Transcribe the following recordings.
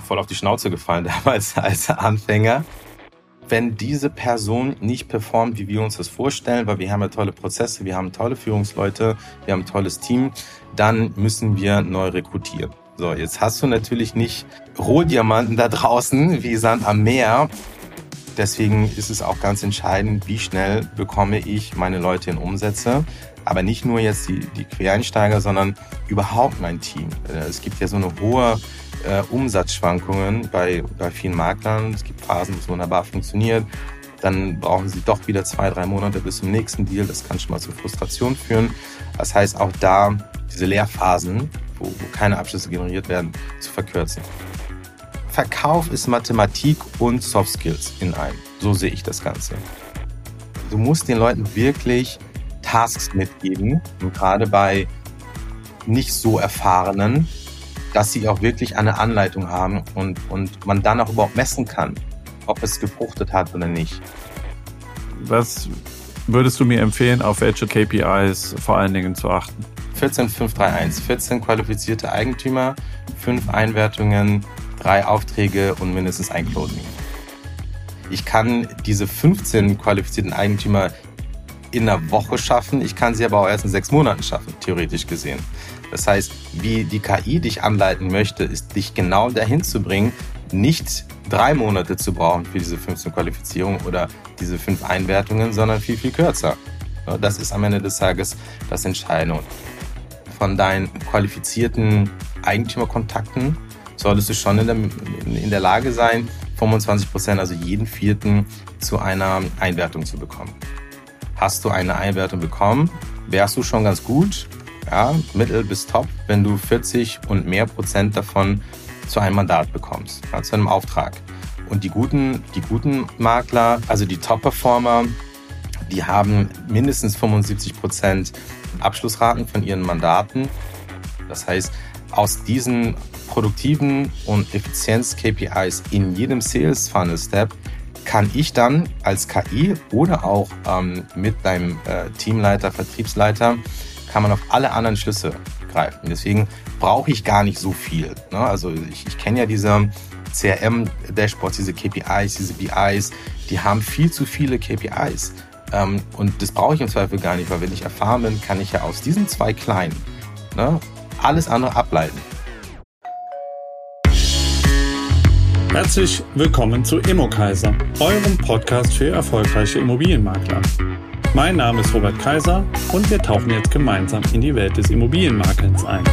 voll auf die Schnauze gefallen damals als Anfänger. Wenn diese Person nicht performt, wie wir uns das vorstellen, weil wir haben ja tolle Prozesse, wir haben tolle Führungsleute, wir haben ein tolles Team, dann müssen wir neu rekrutieren. So, jetzt hast du natürlich nicht Rohdiamanten da draußen wie Sand am Meer. Deswegen ist es auch ganz entscheidend, wie schnell bekomme ich meine Leute in Umsätze. Aber nicht nur jetzt die Quereinsteiger, sondern überhaupt mein Team. Es gibt ja so eine hohe Umsatzschwankungen bei vielen Maklern. Es gibt Phasen, wo es wunderbar funktioniert. Dann brauchen sie doch wieder 2-3 Monate bis zum nächsten Deal. Das kann schon mal zu Frustration führen. Das heißt, auch da diese Leerphasen, wo keine Abschlüsse generiert werden, zu verkürzen. Verkauf ist Mathematik und Soft Skills in einem. So sehe ich das Ganze. Du musst den Leuten wirklich Tasks mitgeben, und gerade bei nicht so Erfahrenen, dass sie auch wirklich eine Anleitung haben und man dann auch überhaupt messen kann, ob es gefruchtet hat oder nicht. Was würdest du mir empfehlen, auf welche KPIs vor allen Dingen zu achten? 14-5-3-1, 14 qualifizierte Eigentümer, 5 Einwertungen, 3 Aufträge und mindestens ein Closing. Ich kann diese 15 qualifizierten Eigentümer in einer Woche schaffen, ich kann sie aber auch erst in 6 Monaten schaffen, theoretisch gesehen. Das heißt, wie die KI dich anleiten möchte, ist dich genau dahin zu bringen, nicht 3 Monate zu brauchen für diese 15 Qualifizierungen oder diese 5 Einwertungen, sondern viel, viel kürzer. Das ist am Ende des Tages das Entscheidende. Von deinen qualifizierten Eigentümerkontakten solltest du schon in der Lage sein, 25%, also jeden Vierten, zu einer Einwertung zu bekommen. Hast du eine Einwertung bekommen, wärst du schon ganz gut, ja, mittel bis top, wenn du 40 und mehr Prozent davon zu einem Mandat bekommst, ja, zu einem Auftrag. Und die guten Makler, also die Top-Performer, die haben mindestens 75% Abschlussraten von ihren Mandaten. Das heißt, aus diesen produktiven und Effizienz-KPIs in jedem Sales-Funnel-Step kann ich dann als KI oder auch mit deinem Teamleiter, Vertriebsleiter, kann man auf alle anderen Schlüsse greifen. Deswegen brauche ich gar nicht so viel. Ne? Also ich kenne ja diese CRM-Dashboards, diese KPIs, diese BIs, die haben viel zu viele KPIs. Und das brauche ich im Zweifel gar nicht, weil wenn ich erfahren bin, kann ich ja aus diesen 2 kleinen alles andere ableiten. Herzlich willkommen zu ImmoKaiser, eurem Podcast für erfolgreiche Immobilienmakler. Mein Name ist Robert Kaiser und wir tauchen jetzt gemeinsam in die Welt des Immobilienmakelns ein.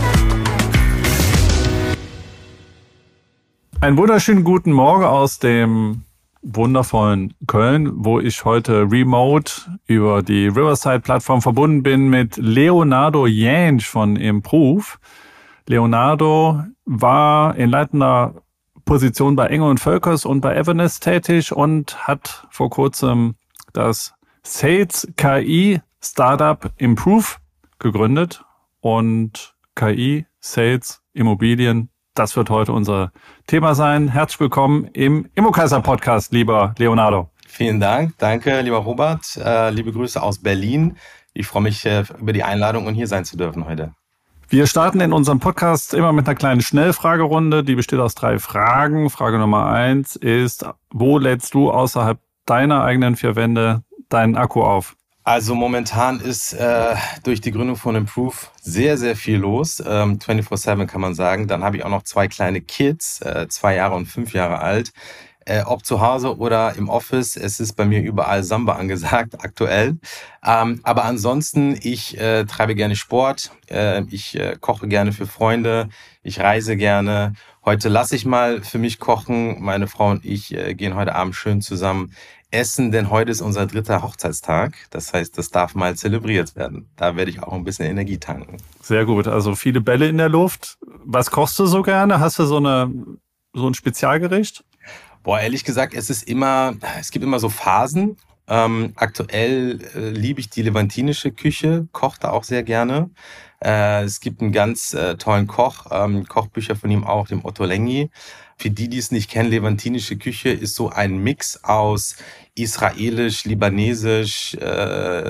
Einen wunderschönen guten Morgen aus dem wundervollen Köln, wo ich heute remote über die Riverside-Plattform verbunden bin mit Leonardo Jänsch von Improve. Leonardo war in leitender Position bei Engel & Völkers und bei Everness tätig und hat vor kurzem das Sales KI Startup Improve gegründet. Und KI, Sales, Immobilien, das wird heute unser Thema sein. Herzlich willkommen im ImmoKaiser Podcast, lieber Leonardo. Vielen Dank. Danke, lieber Robert. Liebe Grüße aus Berlin. Ich freue mich über die Einladung und hier sein zu dürfen heute. Wir starten in unserem Podcast immer mit einer kleinen Schnellfragerunde. Die besteht aus 3 Fragen. Frage Nummer 1 ist, wo lädst du außerhalb deiner eigenen 4 Wände deinen Akku auf? Also momentan ist durch die Gründung von Improve sehr, sehr viel los. 24/7 kann man sagen. Dann habe ich auch noch 2 kleine Kids, 2 Jahre und 5 Jahre alt. Ob zu Hause oder im Office, es ist bei mir überall Samba angesagt aktuell. Aber ansonsten, ich treibe gerne Sport, ich koche gerne für Freunde, ich reise gerne. Heute lasse ich mal für mich kochen. Meine Frau und ich gehen heute Abend schön zusammen essen, denn heute ist unser 3. Hochzeitstag. Das heißt, das darf mal zelebriert werden. Da werde ich auch ein bisschen Energie tanken. Sehr gut, also viele Bälle in der Luft. Was kochst du so gerne? Hast du so ein Spezialgericht? Boah, ehrlich gesagt, es gibt immer so Phasen. Aktuell liebe ich die levantinische Küche, koche da auch sehr gerne. Es gibt einen ganz tollen Koch, Kochbücher von ihm auch, dem Otto Lengi. Für die es nicht kennen, levantinische Küche ist so ein Mix aus israelisch, libanesisch,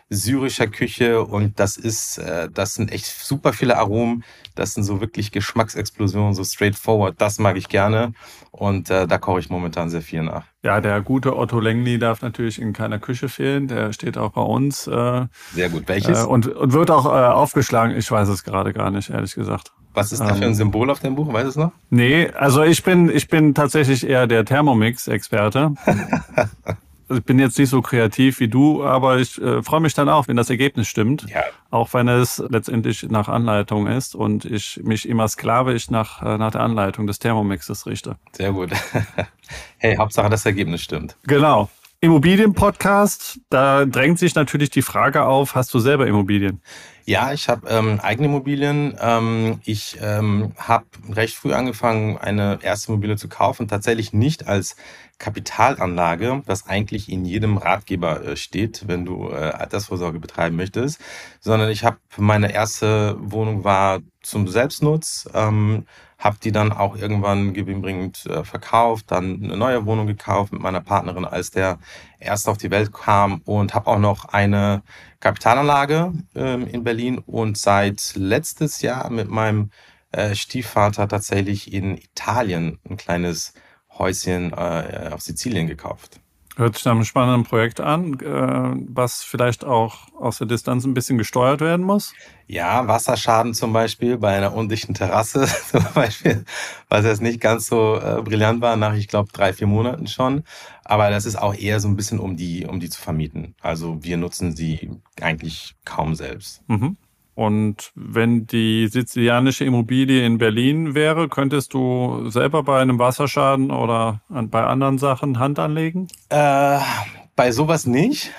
syrischer Küche und das sind echt super viele Aromen. Das sind so wirklich Geschmacksexplosionen, so straightforward. Das mag ich gerne und da koche ich momentan sehr viel nach. Ja, der gute Otto Lengli darf natürlich in keiner Küche fehlen. Der steht auch bei uns. Sehr gut. Welches? Und wird auch aufgeschlagen. Ich weiß es gerade gar nicht, ehrlich gesagt. Was ist da für ein Symbol auf dem Buch? Weißt du es noch? Nee, also ich bin tatsächlich eher der Thermomix-Experte. Ich bin jetzt nicht so kreativ wie du, aber ich freue mich dann auch, wenn das Ergebnis stimmt. Ja. Auch wenn es letztendlich nach Anleitung ist und ich mich immer sklavisch nach der Anleitung des Thermomixes richte. Sehr gut. Hey, Hauptsache das Ergebnis stimmt. Genau. Immobilienpodcast, da drängt sich natürlich die Frage auf, hast du selber Immobilien? Ja, ich habe eigene Immobilien. Ich habe recht früh angefangen, eine erste Immobilie zu kaufen. Tatsächlich nicht als Kapitalanlage, was eigentlich in jedem Ratgeber steht, wenn du Altersvorsorge betreiben möchtest, sondern meine erste Wohnung war zum Selbstnutz, habe die dann auch irgendwann gewinnbringend verkauft, dann eine neue Wohnung gekauft mit meiner Partnerin, als der erst auf die Welt kam und habe auch noch eine Kapitalanlage in Berlin und seit letztes Jahr mit meinem Stiefvater tatsächlich in Italien ein kleines Häuschen auf Sizilien gekauft. Hört sich nach einem spannenden Projekt an, was vielleicht auch aus der Distanz ein bisschen gesteuert werden muss. Ja, Wasserschaden zum Beispiel bei einer undichten Terrasse zum Beispiel, was jetzt nicht ganz so brillant war, nach, ich glaube, 3-4 Monaten schon. Aber das ist auch eher so ein bisschen, um die zu vermieten. Also wir nutzen sie eigentlich kaum selbst. Mhm. Und wenn die sizilianische Immobilie in Berlin wäre, könntest du selber bei einem Wasserschaden oder bei anderen Sachen Hand anlegen? Bei sowas nicht.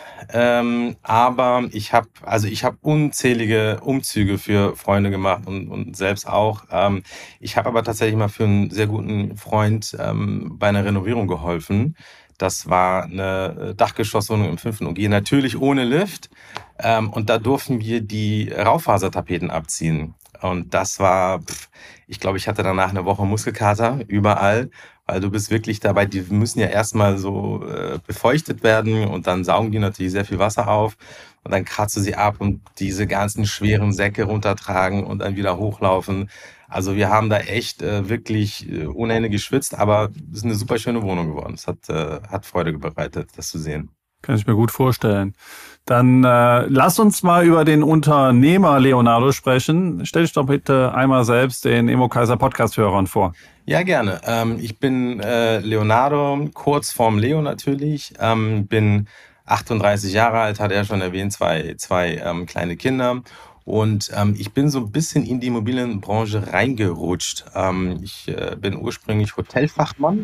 Aber ich habe unzählige Umzüge für Freunde gemacht und selbst auch. Ich habe aber tatsächlich mal für einen sehr guten Freund bei einer Renovierung geholfen. Das war eine Dachgeschosswohnung im 5. OG, natürlich ohne Lift. Und da durften wir die Raufasertapeten abziehen. Und das war, ich glaube, ich hatte danach eine Woche Muskelkater überall, weil du bist wirklich dabei, die müssen ja erstmal so befeuchtet werden und dann saugen die natürlich sehr viel Wasser auf und dann kratzt du sie ab und diese ganzen schweren Säcke runtertragen und dann wieder hochlaufen. Also wir haben da echt wirklich ohne Ende geschwitzt, aber es ist eine super schöne Wohnung geworden. Es hat Freude bereitet, das zu sehen. Kann ich mir gut vorstellen. Dann lass uns mal über den Unternehmer Leonardo sprechen. Stell dich doch bitte einmal selbst den ImmoKaiser Podcast-Hörern vor. Ja, gerne. Ich bin Leonardo, kurz vorm Leo natürlich. Bin 38 Jahre alt, hat er schon erwähnt, zwei kleine Kinder. Und ich bin so ein bisschen in die Immobilienbranche reingerutscht. Ich bin ursprünglich Hotelfachmann.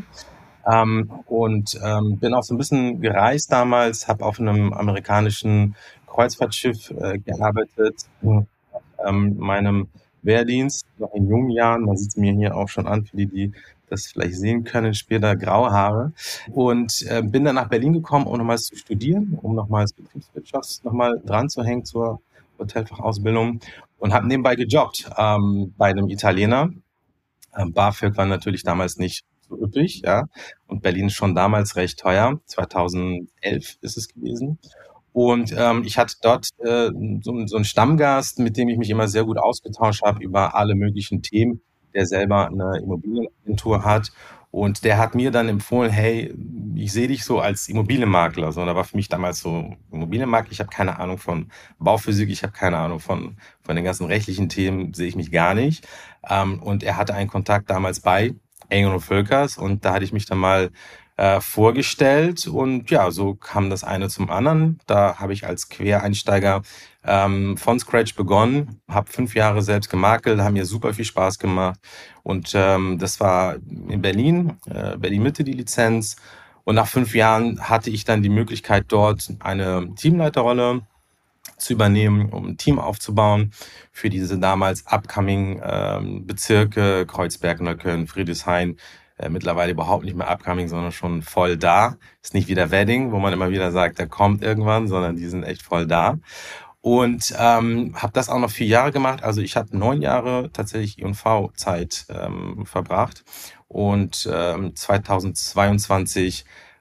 Bin auch so ein bisschen gereist damals, habe auf einem amerikanischen Kreuzfahrtschiff gearbeitet, meinem Wehrdienst, noch in jungen Jahren. Man sieht es mir hier auch schon an, für die das vielleicht sehen können, später graue Haare. Und bin dann nach Berlin gekommen, um nochmals zu studieren, um nochmals Betriebswirtschaft nochmal dran zu hängen zur Hotelfachausbildung und habe nebenbei gejobbt bei einem Italiener. BAföG war natürlich damals nicht so üppig, ja. Und Berlin ist schon damals recht teuer. 2011 ist es gewesen. Und ich hatte dort so einen Stammgast, mit dem ich mich immer sehr gut ausgetauscht habe über alle möglichen Themen, der selber eine Immobilienagentur hat. Und der hat mir dann empfohlen, hey, ich sehe dich so als Immobilienmakler. So, da war für mich damals so Immobilienmakler. Ich habe keine Ahnung von Bauphysik, ich habe keine Ahnung von den ganzen rechtlichen Themen, sehe ich mich gar nicht. Und er hatte einen Kontakt damals bei Engel & Völkers und da hatte ich mich dann mal vorgestellt und ja, so kam das eine zum anderen. Da habe ich als Quereinsteiger von Scratch begonnen, habe 5 Jahre selbst gemakelt, haben mir super viel Spaß gemacht und das war in Berlin, Berlin-Mitte die Lizenz und nach 5 Jahren hatte ich dann die Möglichkeit dort eine Teamleiterrolle zu übernehmen, um ein Team aufzubauen für diese damals upcoming Bezirke Kreuzberg, Neukölln, Friedrichshain. Mittlerweile überhaupt nicht mehr upcoming, sondern schon voll da. Ist nicht wie der Wedding, wo man immer wieder sagt, der kommt irgendwann, sondern die sind echt voll da. Und habe das auch noch 4 Jahre gemacht. Also ich habe 9 Jahre tatsächlich I&V-Zeit verbracht. Und 2022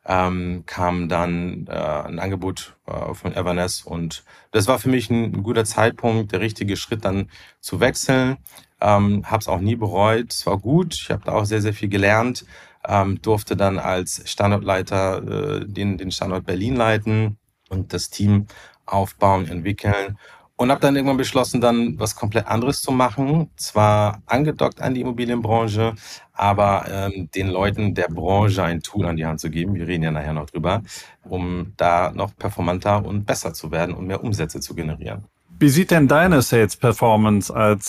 kam dann ein Angebot von Everness und das war für mich ein guter Zeitpunkt, der richtige Schritt dann zu wechseln. Habe es auch nie bereut, es war gut, ich habe da auch sehr, sehr viel gelernt, durfte dann als Standortleiter den Standort Berlin leiten und das Team aufbauen, entwickeln. Und habe dann irgendwann beschlossen, dann was komplett anderes zu machen. Zwar angedockt an die Immobilienbranche, aber den Leuten der Branche ein Tool an die Hand zu geben, wir reden ja nachher noch drüber, um da noch performanter und besser zu werden und mehr Umsätze zu generieren. Wie sieht denn deine Sales Performance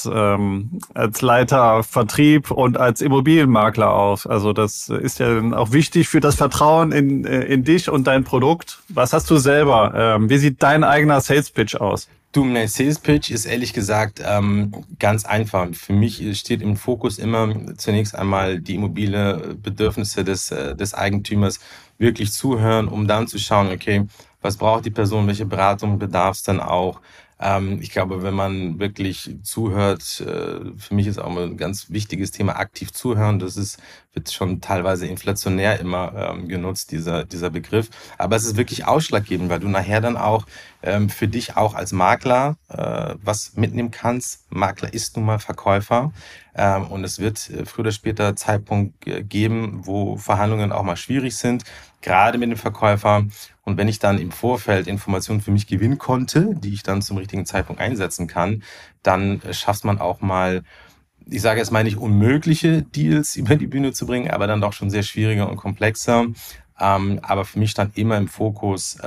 als Leiter Vertrieb und als Immobilienmakler aus? Also das ist ja dann auch wichtig für das Vertrauen in dich und dein Produkt. Was hast du selber? Wie sieht dein eigener Sales Pitch aus? Du, mein Sales Pitch ist ehrlich gesagt ganz einfach. Für mich steht im Fokus immer zunächst einmal die immobile Bedürfnisse des Eigentümers, wirklich zuhören, um dann zu schauen, okay, was braucht die Person, welche Beratung bedarf es dann auch. Ich glaube, wenn man wirklich zuhört, für mich ist auch mal ein ganz wichtiges Thema aktiv zuhören. Wird schon teilweise inflationär immer genutzt, dieser Begriff. Aber es ist wirklich ausschlaggebend, weil du nachher dann auch für dich auch als Makler was mitnehmen kannst. Makler ist nun mal Verkäufer. Und es wird früher oder später Zeitpunkt geben, wo Verhandlungen auch mal schwierig sind, gerade mit dem Verkäufer. Und wenn ich dann im Vorfeld Informationen für mich gewinnen konnte, die ich dann zum richtigen Zeitpunkt einsetzen kann, dann schafft man auch mal, ich sage jetzt mal nicht unmögliche Deals über die Bühne zu bringen, aber dann doch schon sehr schwieriger und komplexer. Aber für mich stand immer im Fokus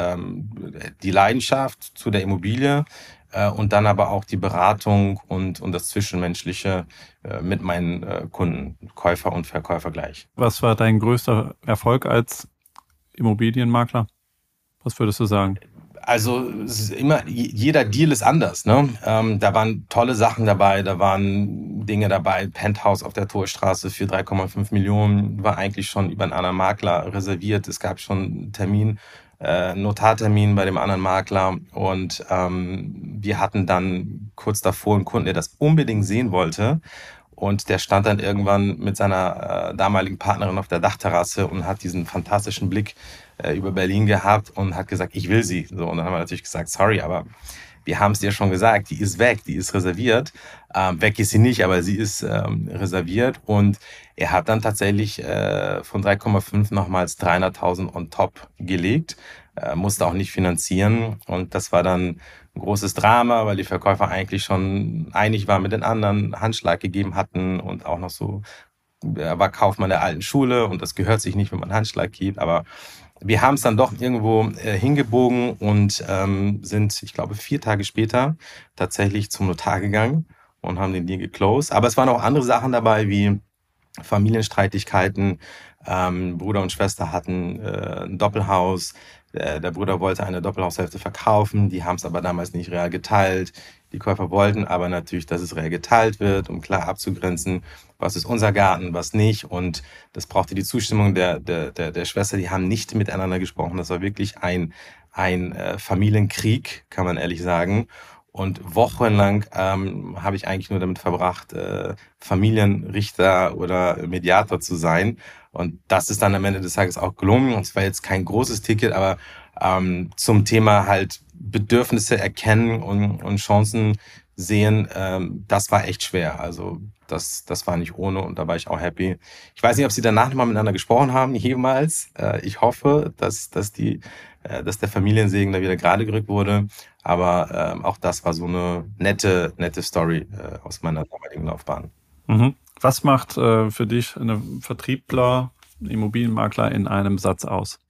die Leidenschaft zu der Immobilie und dann aber auch die Beratung und das Zwischenmenschliche mit meinen Kunden, Käufer und Verkäufer gleich. Was war dein größter Erfolg als Immobilienmakler? Was würdest du sagen? Also es ist immer, jeder Deal ist anders, ne? Da waren tolle Sachen dabei, da waren Dinge dabei, Penthouse auf der Torstraße für 3,5 Millionen, war eigentlich schon über einen anderen Makler reserviert. Es gab schon einen Termin, Notartermin bei dem anderen Makler und wir hatten dann kurz davor einen Kunden, der das unbedingt sehen wollte. Und der stand dann irgendwann mit seiner damaligen Partnerin auf der Dachterrasse und hat diesen fantastischen Blick über Berlin gehabt und hat gesagt, ich will sie. So, und dann haben wir natürlich gesagt, sorry, aber wir haben es dir schon gesagt, die ist weg, die ist reserviert. Weg ist sie nicht, aber sie ist reserviert. Und er hat dann tatsächlich von 3,5 nochmals 300.000 on top gelegt, musste auch nicht finanzieren. Und das war dann ein großes Drama, weil die Verkäufer eigentlich schon einig waren mit den anderen, Handschlag gegeben hatten und auch noch so, er war Kaufmann der alten Schule und das gehört sich nicht, wenn man Handschlag gibt, aber wir haben es dann doch irgendwo hingebogen und sind, ich glaube, 4 Tage später tatsächlich zum Notar gegangen und haben den Deal geclosed. Aber es waren auch andere Sachen dabei, wie Familienstreitigkeiten. Bruder und Schwester hatten ein Doppelhaus. Der Bruder wollte eine Doppelhaushälfte verkaufen, die haben es aber damals nicht real geteilt. Die Käufer wollten aber natürlich, dass es real geteilt wird, um klar abzugrenzen, was ist unser Garten, was nicht. Und das brauchte die Zustimmung der Schwester. Die haben nicht miteinander gesprochen. Das war wirklich ein Familienkrieg, kann man ehrlich sagen. Und wochenlang habe ich eigentlich nur damit verbracht, Familienrichter oder Mediator zu sein. Und das ist dann am Ende des Tages auch gelungen. Und es war jetzt kein großes Ticket, aber zum Thema halt Bedürfnisse erkennen und Chancen sehen, das war echt schwer. Also das war nicht ohne und da war ich auch happy. Ich weiß nicht, ob Sie danach nochmal miteinander gesprochen haben, jemals. Ich hoffe, dass der Familiensegen da wieder gerade gerückt wurde. Aber auch das war so eine nette Story aus meiner damaligen Laufbahn. Mhm. Was macht für dich eine Vertriebler, Immobilienmakler in einem Satz aus?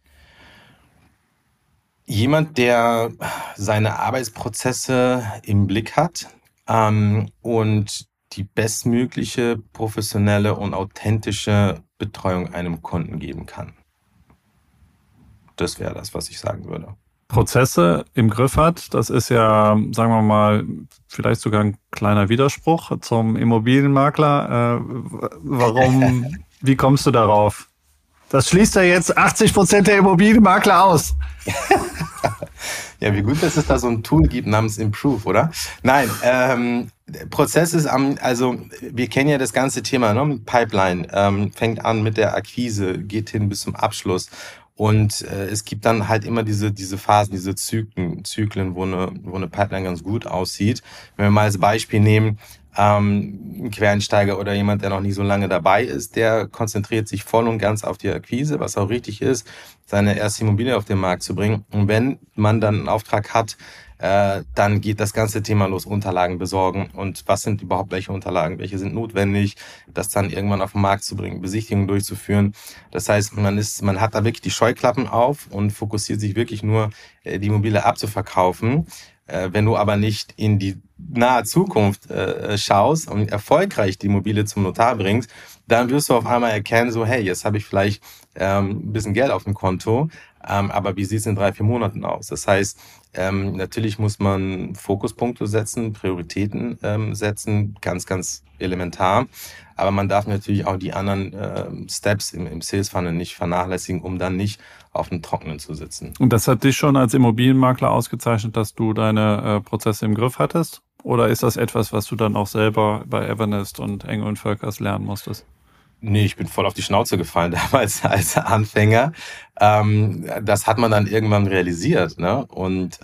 Jemand, der seine Arbeitsprozesse im Blick hat und die bestmögliche professionelle und authentische Betreuung einem Kunden geben kann. Das wäre das, was ich sagen würde. Prozesse im Griff hat, das ist ja, sagen wir mal, vielleicht sogar ein kleiner Widerspruch zum Immobilienmakler. Wie kommst du darauf? Das schließt ja jetzt 80% der Immobilienmakler aus. Ja, wie gut, dass es da so ein Tool gibt namens Improve, oder? Nein, Prozess ist also wir kennen ja das ganze Thema, ne? Pipeline, fängt an mit der Akquise, geht hin bis zum Abschluss. Und es gibt dann halt immer diese Phasen, diese Zyklen, wo eine Pipeline ganz gut aussieht. Wenn wir mal als Beispiel nehmen, ein Quereinsteiger oder jemand, der noch nie so lange dabei ist, der konzentriert sich voll und ganz auf die Akquise, was auch richtig ist, seine erste Immobilie auf den Markt zu bringen. Und wenn man dann einen Auftrag hat, dann geht das ganze Thema los, Unterlagen besorgen und was sind überhaupt welche Unterlagen, welche sind notwendig, das dann irgendwann auf den Markt zu bringen, Besichtigungen durchzuführen. Das heißt, man hat da wirklich die Scheuklappen auf und fokussiert sich wirklich nur, die Immobilie abzuverkaufen. Wenn du aber nicht in die nahe Zukunft schaust und erfolgreich die Immobilie zum Notar bringst, dann wirst du auf einmal erkennen, so hey, jetzt habe ich vielleicht ein bisschen Geld auf dem Konto, aber wie sieht es in 3-4 Monaten aus? Das heißt, natürlich muss man Fokuspunkte setzen, Prioritäten setzen, ganz, ganz elementar. Aber man darf natürlich auch die anderen Steps im Sales Funnel nicht vernachlässigen, um dann nicht auf dem Trockenen zu sitzen. Und das hat dich schon als Immobilienmakler ausgezeichnet, dass du deine Prozesse im Griff hattest? Oder ist das etwas, was du dann auch selber bei Evernest und Engel & Völkers lernen musstest? Nee, ich bin voll auf die Schnauze gefallen damals als Anfänger. Das hat man dann irgendwann realisiert, ne? Und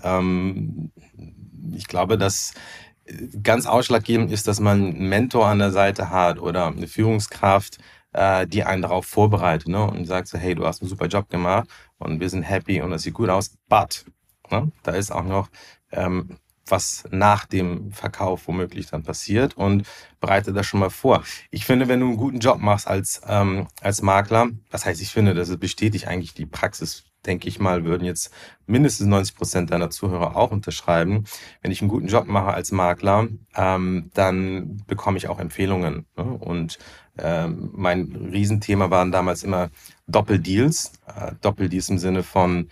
ich glaube, dass ganz ausschlaggebend ist, dass man einen Mentor an der Seite hat oder eine Führungskraft, die einen darauf vorbereitet, ne? Und sagt so, hey, du hast einen super Job gemacht und wir sind happy und das sieht gut aus, but, ne? Da ist auch noch was nach dem Verkauf womöglich dann passiert und bereite das schon mal vor. Ich finde, wenn du einen guten Job machst als Makler, das heißt, ich finde, das bestätigt eigentlich die Praxis, denke ich mal, würden jetzt mindestens 90% deiner Zuhörer auch unterschreiben. Wenn ich einen guten Job mache als Makler, dann bekomme ich auch Empfehlungen. Ne? Und mein Riesenthema waren damals immer Doppeldeals. Doppeldeals im Sinne von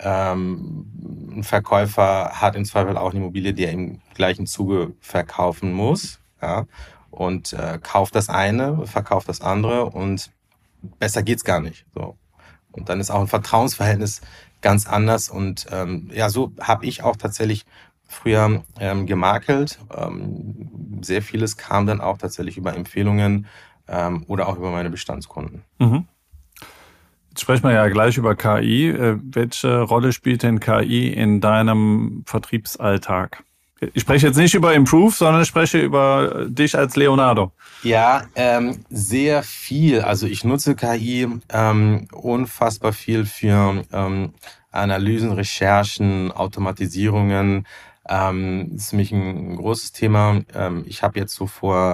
ein Verkäufer hat im Zweifel auch eine Immobilie, die er im gleichen Zuge verkaufen muss, ja, und kauft das eine, verkauft das andere und besser geht's gar nicht. So. Und dann ist auch ein Vertrauensverhältnis ganz anders und ja, so habe ich auch tatsächlich früher gemakelt. Sehr vieles kam dann auch tatsächlich über Empfehlungen oder auch über meine Bestandskunden. Mhm. Jetzt sprechen wir ja gleich über KI. Welche Rolle spielt denn KI in deinem Vertriebsalltag? Ich spreche jetzt nicht über Improve, sondern ich spreche über dich als Leonardo. Ja, sehr viel. Also ich nutze KI unfassbar viel für Analysen, Recherchen, Automatisierungen. Das ist für mich ein großes Thema. Ich habe jetzt so vor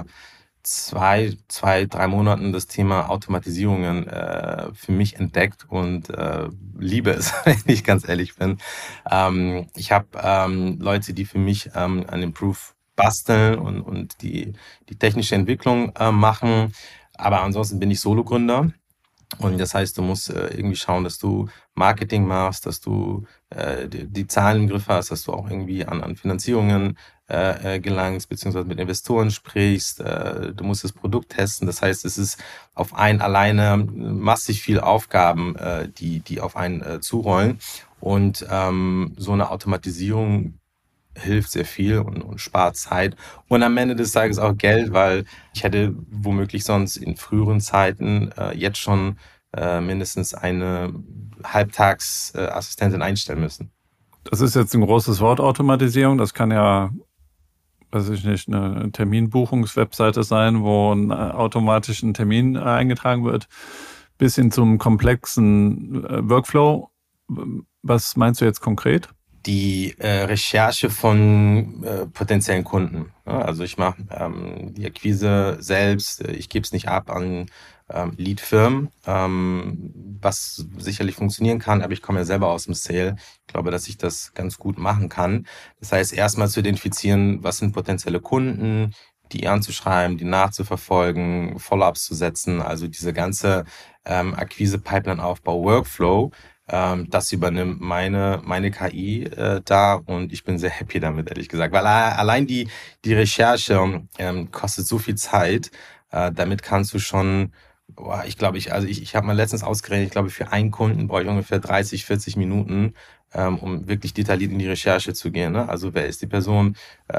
3 Monaten das Thema Automatisierungen für mich entdeckt und liebe es, wenn ich ganz ehrlich bin. Ich habe Leute, die für mich an Improve basteln und die technische Entwicklung machen, aber ansonsten bin ich Sologründer. Und das heißt, du musst irgendwie schauen, dass du Marketing machst, dass du die Zahlen im Griff hast, dass du auch irgendwie an Finanzierungen gelangst, beziehungsweise mit Investoren sprichst. Du musst das Produkt testen. Das heißt, es ist auf einen alleine massig viel Aufgaben, die auf einen zurollen. Und so eine Automatisierung hilft sehr viel und spart Zeit. Und am Ende des Tages auch Geld, weil ich hätte womöglich sonst in früheren Zeiten jetzt schon mindestens eine Halbtagsassistentin einstellen müssen. Das ist jetzt ein großes Wort, Automatisierung. Das kann ja, weiß ich nicht, eine Terminbuchungswebseite sein, wo automatisch ein Termin eingetragen wird, bis hin zum komplexen Workflow. Was meinst du jetzt konkret? Die Recherche von potenziellen Kunden. Ja, also ich mache die Akquise selbst, ich gebe es nicht ab an Lead-Firmen, was sicherlich funktionieren kann, aber ich komme ja selber aus dem Sale. Ich glaube, dass ich das ganz gut machen kann. Das heißt, erstmal zu identifizieren, was sind potenzielle Kunden, die anzuschreiben, die nachzuverfolgen, Follow-ups zu setzen, also diese ganze Akquise-Pipeline-Aufbau, Workflow. Das übernimmt meine KI da und ich bin sehr happy damit, ehrlich gesagt. Weil allein die Recherche kostet so viel Zeit. Damit kannst du schon Boah, ich habe mal letztens ausgerechnet, ich glaube, für einen Kunden brauche ich ungefähr 30, 40 Minuten, um wirklich detailliert in die Recherche zu gehen. Ne? Also wer ist die Person,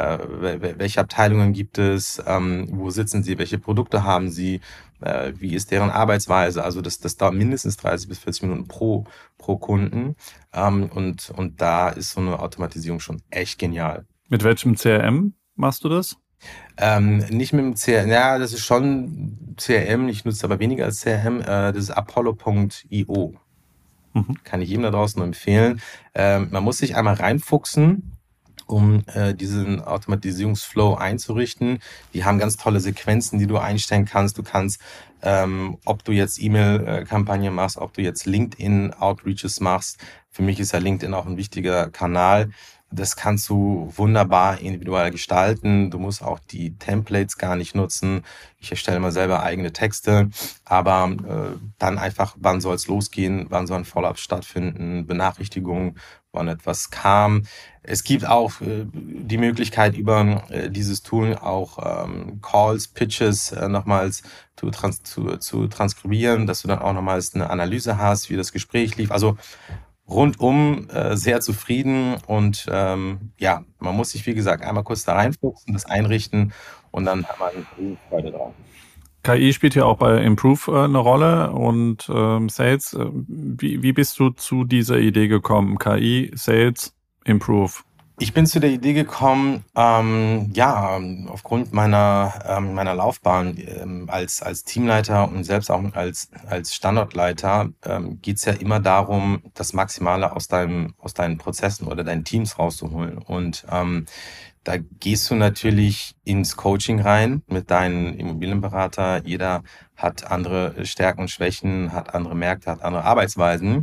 welche Abteilungen gibt es, wo sitzen sie, welche Produkte haben sie, wie ist deren Arbeitsweise. Also das dauert mindestens 30 bis 40 Minuten pro Kunden. Und da ist so eine Automatisierung schon echt genial. Mit welchem CRM machst du das? Nicht mit dem CRM, ja, das ist schon CRM, ich nutze aber weniger als CRM, das ist Apollo.io. Mhm. Kann ich jedem da draußen nur empfehlen. Man muss sich einmal reinfuchsen, um diesen Automatisierungsflow einzurichten. Die haben ganz tolle Sequenzen, die du einstellen kannst. Du kannst, ob du jetzt E-Mail-Kampagne machst, ob du jetzt LinkedIn-Outreaches machst. Für mich ist ja LinkedIn auch ein wichtiger Kanal. Das kannst du wunderbar individuell gestalten. Du musst auch die Templates gar nicht nutzen. Ich erstelle mal selber eigene Texte, aber dann einfach, wann soll es losgehen, wann soll ein Follow-up stattfinden, Benachrichtigungen, wann etwas kam. Es gibt auch die Möglichkeit, über dieses Tool auch Calls, Pitches nochmals zu transkribieren, dass du dann auch nochmals eine Analyse hast, wie das Gespräch lief. Also rundum sehr zufrieden und ja, man muss sich, wie gesagt, einmal kurz da reinfuchsen, das einrichten und dann hat man Freude drauf. KI spielt ja auch bei Improve eine Rolle und Sales. Wie bist du zu dieser Idee gekommen? KI, Sales, Improve. Ich bin zu der Idee gekommen, ja, aufgrund meiner Laufbahn als Teamleiter und selbst auch als Standortleiter geht's ja immer darum, das Maximale aus deinen Prozessen oder deinen Teams rauszuholen. Und da gehst du natürlich ins Coaching rein mit deinem Immobilienberater. Jeder hat andere Stärken und Schwächen, hat andere Märkte, hat andere Arbeitsweisen.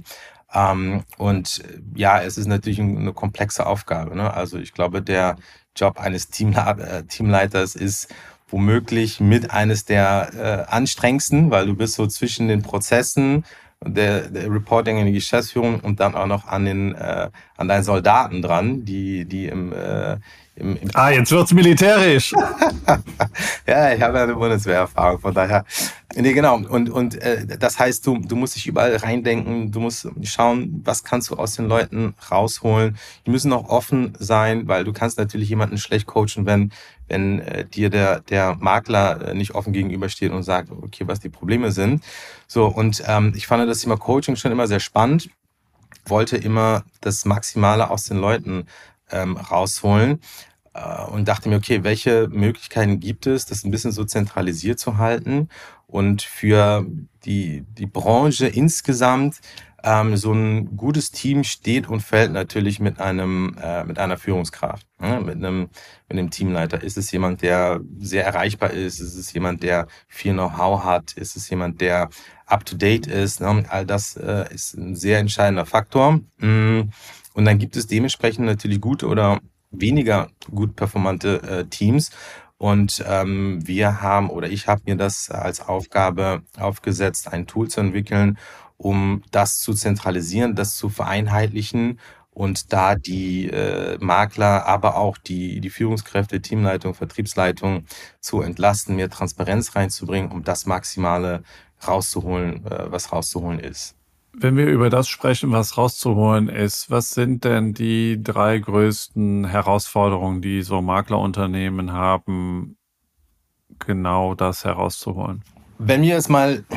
Und ja, es ist natürlich eine komplexe Aufgabe. Ne? Also ich glaube, der Job eines Teamleiters ist womöglich mit eines der anstrengendsten, weil du bist so zwischen den Prozessen, der Reporting in die Geschäftsführung und dann auch noch an deinen Soldaten dran, die im Jetzt wird's militärisch. Ja, ich habe ja eine Bundeswehrerfahrung, von daher. Nee, genau. Und das heißt, du musst dich überall reindenken, du musst schauen, was kannst du aus den Leuten rausholen. Die müssen auch offen sein, weil du kannst natürlich jemanden schlecht coachen, wenn dir der Makler nicht offen gegenübersteht und sagt, okay, was die Probleme sind. So, und ich fand das Thema Coaching schon immer sehr spannend, wollte immer das Maximale aus den Leuten rausholen und dachte mir, okay, welche Möglichkeiten gibt es, das ein bisschen so zentralisiert zu halten und für die Branche insgesamt so ein gutes Team steht und fällt natürlich mit einer Führungskraft, ne? Mit einem Teamleiter. Ist es jemand, der sehr erreichbar ist? Ist es jemand, der viel Know-how hat? Ist es jemand, der up to date ist? Ne? All das ist ein sehr entscheidender Faktor. Und dann gibt es dementsprechend natürlich gute oder weniger gut performante Teams. Und ich habe mir das als Aufgabe aufgesetzt, ein Tool zu entwickeln, um das zu zentralisieren, das zu vereinheitlichen und da die Makler, aber auch die Führungskräfte, Teamleitung, Vertriebsleitung zu entlasten, mehr Transparenz reinzubringen, um das Maximale rauszuholen, was rauszuholen ist. Wenn wir über das sprechen, was rauszuholen ist, was sind denn die 3 größten Herausforderungen, die so Maklerunternehmen haben, genau das herauszuholen? Wenn wir jetzt mal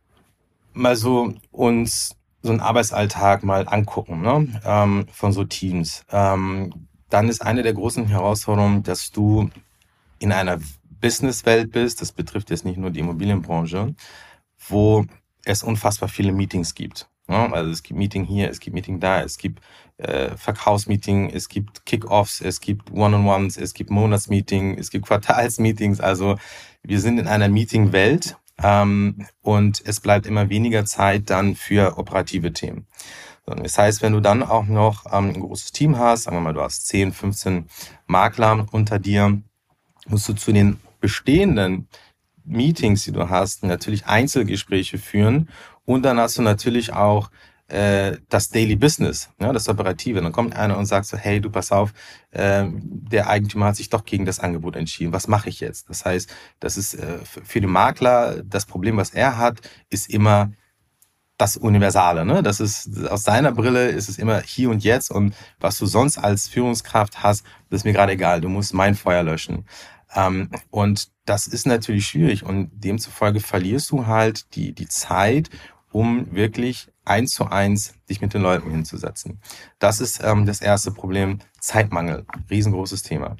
so uns so einen Arbeitsalltag mal angucken, ne, von so Teams, dann ist eine der großen Herausforderungen, dass du in einer Businesswelt bist, das betrifft jetzt nicht nur die Immobilienbranche, wo es unfassbar viele Meetings gibt. Ne? Also es gibt Meeting hier, es gibt Meeting da, es gibt Verkaufsmeeting, es gibt Kick-Offs, es gibt One-on-Ones, es gibt Monatsmeeting, es gibt Quartalsmeetings. Also wir sind in einer Meeting-Welt und es bleibt immer weniger Zeit dann für operative Themen. Das heißt, wenn du dann auch noch ein großes Team hast, sagen wir mal, du hast 10, 15 Makler unter dir, musst du zu den bestehenden Meetings, die du hast, natürlich Einzelgespräche führen und dann hast du natürlich auch das Daily Business, ja, das Operative. Dann kommt einer und sagt so, hey, du pass auf, der Eigentümer hat sich doch gegen das Angebot entschieden. Was mache ich jetzt? Das heißt, das ist für den Makler das Problem, was er hat, ist immer das Universale, ne? Das ist aus seiner Brille ist es immer hier und jetzt und was du sonst als Führungskraft hast, das ist mir gerade egal. Du musst mein Feuer löschen. Und das ist natürlich schwierig und demzufolge verlierst du halt die Zeit, um wirklich 1:1 dich mit den Leuten hinzusetzen. Das ist das erste Problem, Zeitmangel, riesengroßes Thema.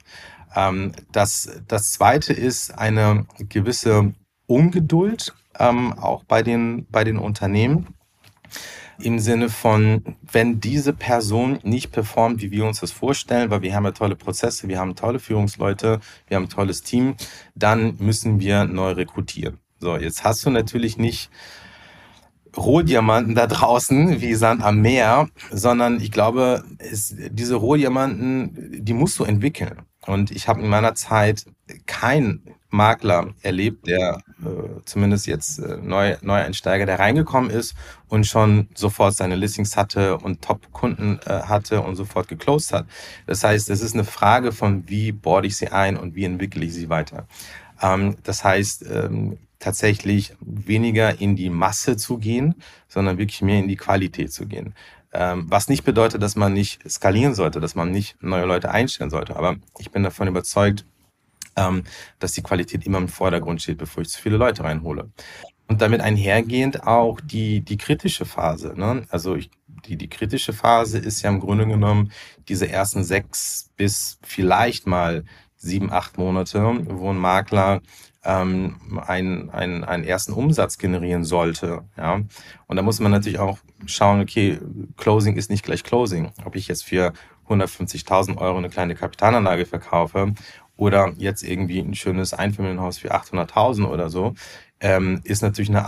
Das zweite ist eine gewisse Ungeduld, auch bei den Unternehmen. Im Sinne von, wenn diese Person nicht performt, wie wir uns das vorstellen, weil wir haben ja tolle Prozesse, wir haben tolle Führungsleute, wir haben ein tolles Team, dann müssen wir neu rekrutieren. So, jetzt hast du natürlich nicht Rohdiamanten da draußen wie Sand am Meer, sondern ich glaube, diese Rohdiamanten, die musst du entwickeln. Und ich habe in meiner Zeit keinen Makler erlebt, der zumindest jetzt Neueinsteiger, der reingekommen ist und schon sofort seine Listings hatte und Top-Kunden hatte und sofort geclosed hat. Das heißt, es ist eine Frage von, wie boarde ich sie ein und wie entwickle ich sie weiter. Das heißt, tatsächlich weniger in die Masse zu gehen, sondern wirklich mehr in die Qualität zu gehen. Was nicht bedeutet, dass man nicht skalieren sollte, dass man nicht neue Leute einstellen sollte. Aber ich bin davon überzeugt, dass die Qualität immer im Vordergrund steht, bevor ich zu viele Leute reinhole. Und damit einhergehend auch die kritische Phase. Ne? Also die kritische Phase ist ja im Grunde genommen diese ersten 6 bis vielleicht mal 7, 8 Monate, wo ein Makler einen ersten Umsatz generieren sollte. Ja? Und da muss man natürlich auch schauen, okay, Closing ist nicht gleich Closing. Ob ich jetzt für 150.000 Euro eine kleine Kapitalanlage verkaufe oder jetzt irgendwie ein schönes Einfamilienhaus für 800.000 oder so, ist natürlich ein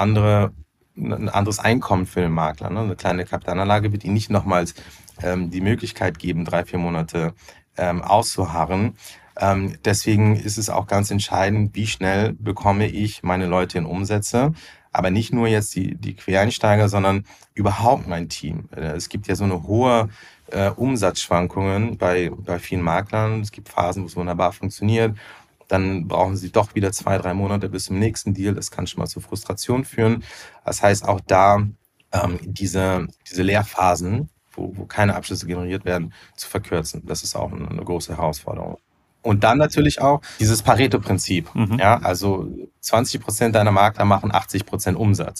anderes Einkommen für den Makler. Ne? Eine kleine Kapitalanlage wird ihm nicht nochmals die Möglichkeit geben, 3, 4 Monate auszuharren. Deswegen ist es auch ganz entscheidend, wie schnell bekomme ich meine Leute in Umsätze. Aber nicht nur jetzt die Quereinsteiger, sondern überhaupt mein Team. Es gibt ja so eine hohe Umsatzschwankungen bei vielen Maklern. Es gibt Phasen, wo es wunderbar funktioniert. Dann brauchen sie doch wieder 2, 3 Monate bis zum nächsten Deal. Das kann schon mal zu Frustration führen. Das heißt, auch da diese Leerphasen, wo keine Abschlüsse generiert werden, zu verkürzen. Das ist auch eine große Herausforderung. Und dann natürlich auch dieses Pareto-Prinzip. Ja, also 20% deiner Makler machen 80% Umsatz.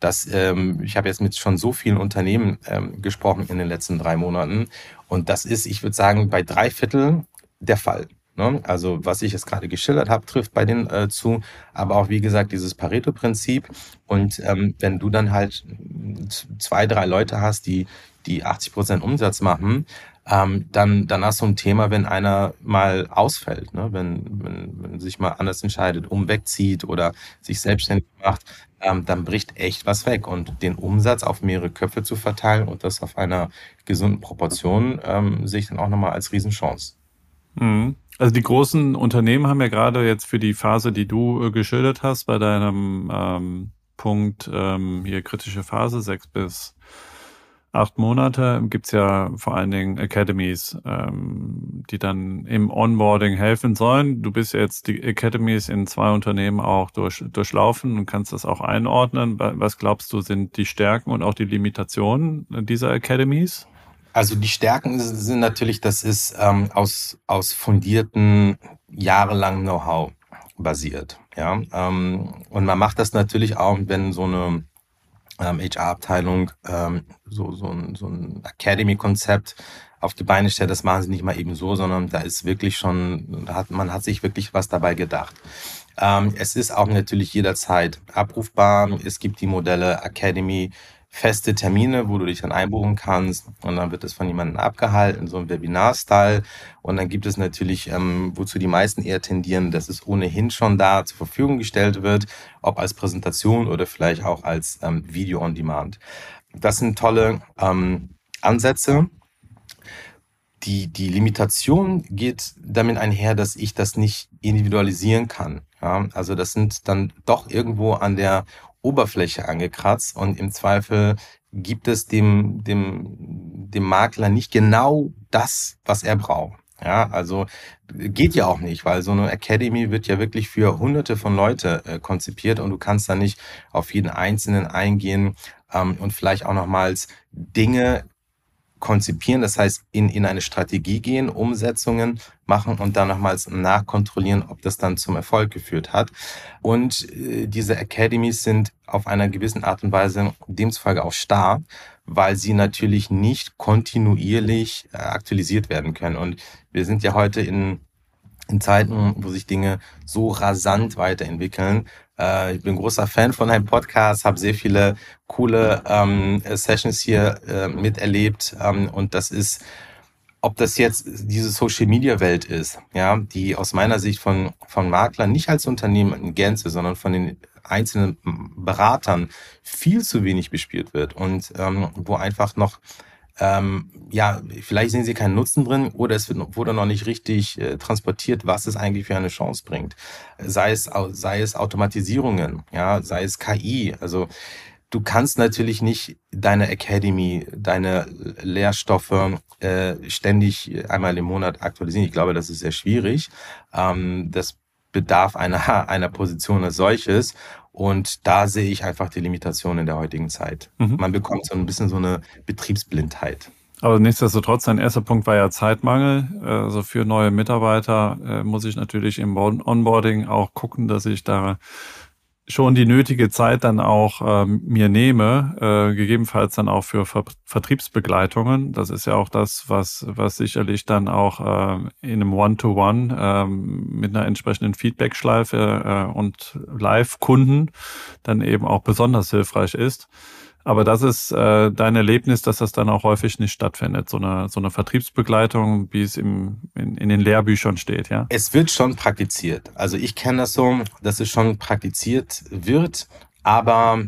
Ich habe jetzt mit schon so vielen Unternehmen gesprochen in den letzten 3 Monaten. Und das ist, ich würde sagen, bei 3/4 der Fall. Ne? Also was ich jetzt gerade geschildert habe, trifft bei denen zu. Aber auch, wie gesagt, dieses Pareto-Prinzip. Und wenn du dann halt 2, 3 Leute hast, die 80% Umsatz machen, dann hast du ein Thema, wenn einer mal ausfällt, ne? Wenn sich mal anders entscheidet, wegzieht oder sich selbstständig macht, dann bricht echt was weg. Und den Umsatz auf mehrere Köpfe zu verteilen und das auf einer gesunden Proportion, sehe ich dann auch nochmal als Riesenchance. Also die großen Unternehmen haben ja gerade jetzt für die Phase, die du geschildert hast, bei deinem Punkt hier kritische Phase, 6 bis 8 Monate, gibt's ja vor allen Dingen Academies, die dann im Onboarding helfen sollen. Du bist jetzt die Academies in 2 Unternehmen auch durchlaufen und kannst das auch einordnen. Was glaubst du, sind die Stärken und auch die Limitationen dieser Academies? Also die Stärken sind natürlich, das ist aus fundierten, jahrelangen Know-how basiert. Ja? Und man macht das natürlich auch, wenn so eine HR-Abteilung so ein Academy-Konzept auf die Beine stellt. Das machen sie nicht mal eben so, sondern da ist wirklich schon, man hat sich wirklich was dabei gedacht. Es ist auch natürlich jederzeit abrufbar. Es gibt die Modelle Academy, feste Termine, wo du dich dann einbuchen kannst und dann wird es von jemandem abgehalten, so ein Webinar-Style. Und dann gibt es natürlich, wozu die meisten eher tendieren, dass es ohnehin schon da zur Verfügung gestellt wird, ob als Präsentation oder vielleicht auch als Video on Demand. Das sind tolle Ansätze. Die Limitation geht damit einher, dass ich das nicht individualisieren kann. Ja? Also das sind dann doch irgendwo an der Oberfläche angekratzt und im Zweifel gibt es dem Makler nicht genau das, was er braucht. Ja, also geht ja auch nicht, weil so eine Academy wird ja wirklich für Hunderte von Leute konzipiert und du kannst da nicht auf jeden Einzelnen eingehen und vielleicht auch nochmals Dinge konzipieren, das heißt in eine Strategie gehen, Umsetzungen machen und dann nochmals nachkontrollieren, ob das dann zum Erfolg geführt hat. Und diese Academies sind auf einer gewissen Art und Weise demzufolge auch stark, weil sie natürlich nicht kontinuierlich aktualisiert werden können. Und wir sind ja heute in Zeiten, wo sich Dinge so rasant weiterentwickeln. Ich bin großer Fan von einem Podcast, habe sehr viele coole Sessions hier miterlebt. Und das ist, ob das jetzt diese Social-Media-Welt ist, ja, die aus meiner Sicht von Maklern, nicht als Unternehmen in Gänze, sondern von den einzelnen Beratern viel zu wenig bespielt wird und wo einfach noch vielleicht sehen sie keinen Nutzen drin oder es wurde noch nicht richtig transportiert, was es eigentlich für eine Chance bringt. Sei es Automatisierungen, ja, sei es KI. Also du kannst natürlich nicht deine Academy, deine Lehrstoffe ständig einmal im Monat aktualisieren. Ich glaube, das ist sehr schwierig. Das bedarf einer Position als solches. Und da sehe ich einfach die Limitation in der heutigen Zeit. Man bekommt so ein bisschen so eine Betriebsblindheit. Aber nichtsdestotrotz, dein erster Punkt war ja Zeitmangel. Also für neue Mitarbeiter muss ich natürlich im Onboarding auch gucken, dass ich da schon die nötige Zeit dann auch mir nehme, gegebenenfalls dann auch für Vertriebsbegleitungen. Das ist ja auch das, was sicherlich dann auch in einem One-to-One mit einer entsprechenden Feedback-Schleife und Live-Kunden dann eben auch besonders hilfreich ist. Aber das ist dein Erlebnis, dass das dann auch häufig nicht stattfindet, so eine Vertriebsbegleitung, wie es in den Lehrbüchern steht, ja? Es wird schon praktiziert. Also ich kenne das so, dass es schon praktiziert wird, aber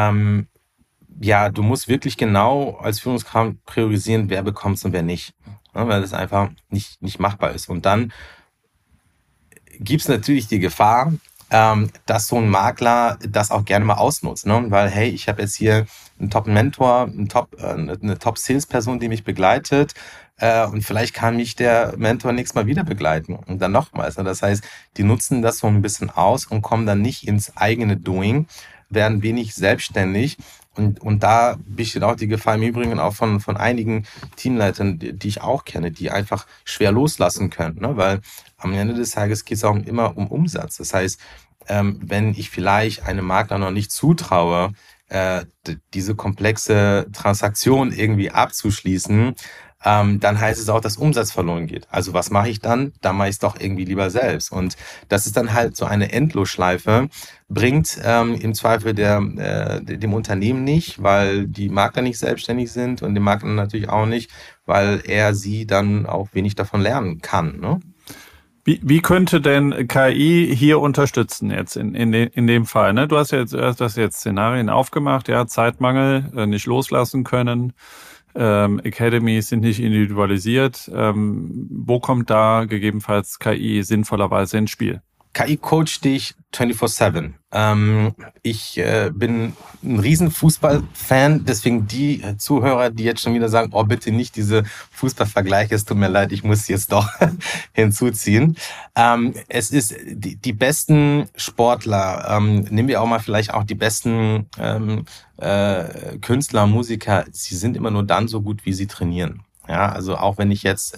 du musst wirklich genau als Führungskraft priorisieren, wer bekommt es und wer nicht, ja, weil das einfach nicht machbar ist. Und dann gibt es natürlich die Gefahr, dass so ein Makler das auch gerne mal ausnutzt, ne? Weil, hey, ich habe jetzt hier einen Top-Mentor, eine Top-Sales-Person, die mich begleitet und vielleicht kann mich der Mentor nächstes Mal wieder begleiten und dann nochmals. Das heißt, die nutzen das so ein bisschen aus und kommen dann nicht ins eigene Doing, werden wenig selbstständig und da besteht auch die Gefahr im Übrigen auch von einigen Teamleitern, die ich auch kenne, die einfach schwer loslassen können, ne? Weil am Ende des Tages geht es auch immer um Umsatz. Das heißt, wenn ich vielleicht einem Makler noch nicht zutraue, diese komplexe Transaktion irgendwie abzuschließen, dann heißt es auch, dass Umsatz verloren geht. Also was mache ich dann? Dann mache ich es doch irgendwie lieber selbst. Und das ist dann halt so eine Endlosschleife, bringt im Zweifel dem Unternehmen nicht, weil die Makler nicht selbstständig sind und dem Makler natürlich auch nicht, weil er sie dann auch wenig davon lernen kann, ne? Wie könnte denn KI hier unterstützen jetzt in dem Fall? Ne? Du hast jetzt Szenarien aufgemacht, ja, Zeitmangel, nicht loslassen können, Academies sind nicht individualisiert. Wo kommt da gegebenenfalls KI sinnvollerweise ins Spiel? KI coacht dich 24/7. Ich bin ein riesen Fußballfan, deswegen die Zuhörer, die jetzt schon wieder sagen, oh bitte nicht diese Fußballvergleiche, es tut mir leid, ich muss jetzt doch hinzuziehen. Es ist die besten Sportler, nehmen wir auch mal vielleicht auch die besten Künstler, Musiker, sie sind immer nur dann so gut, wie sie trainieren. Ja, also auch wenn ich jetzt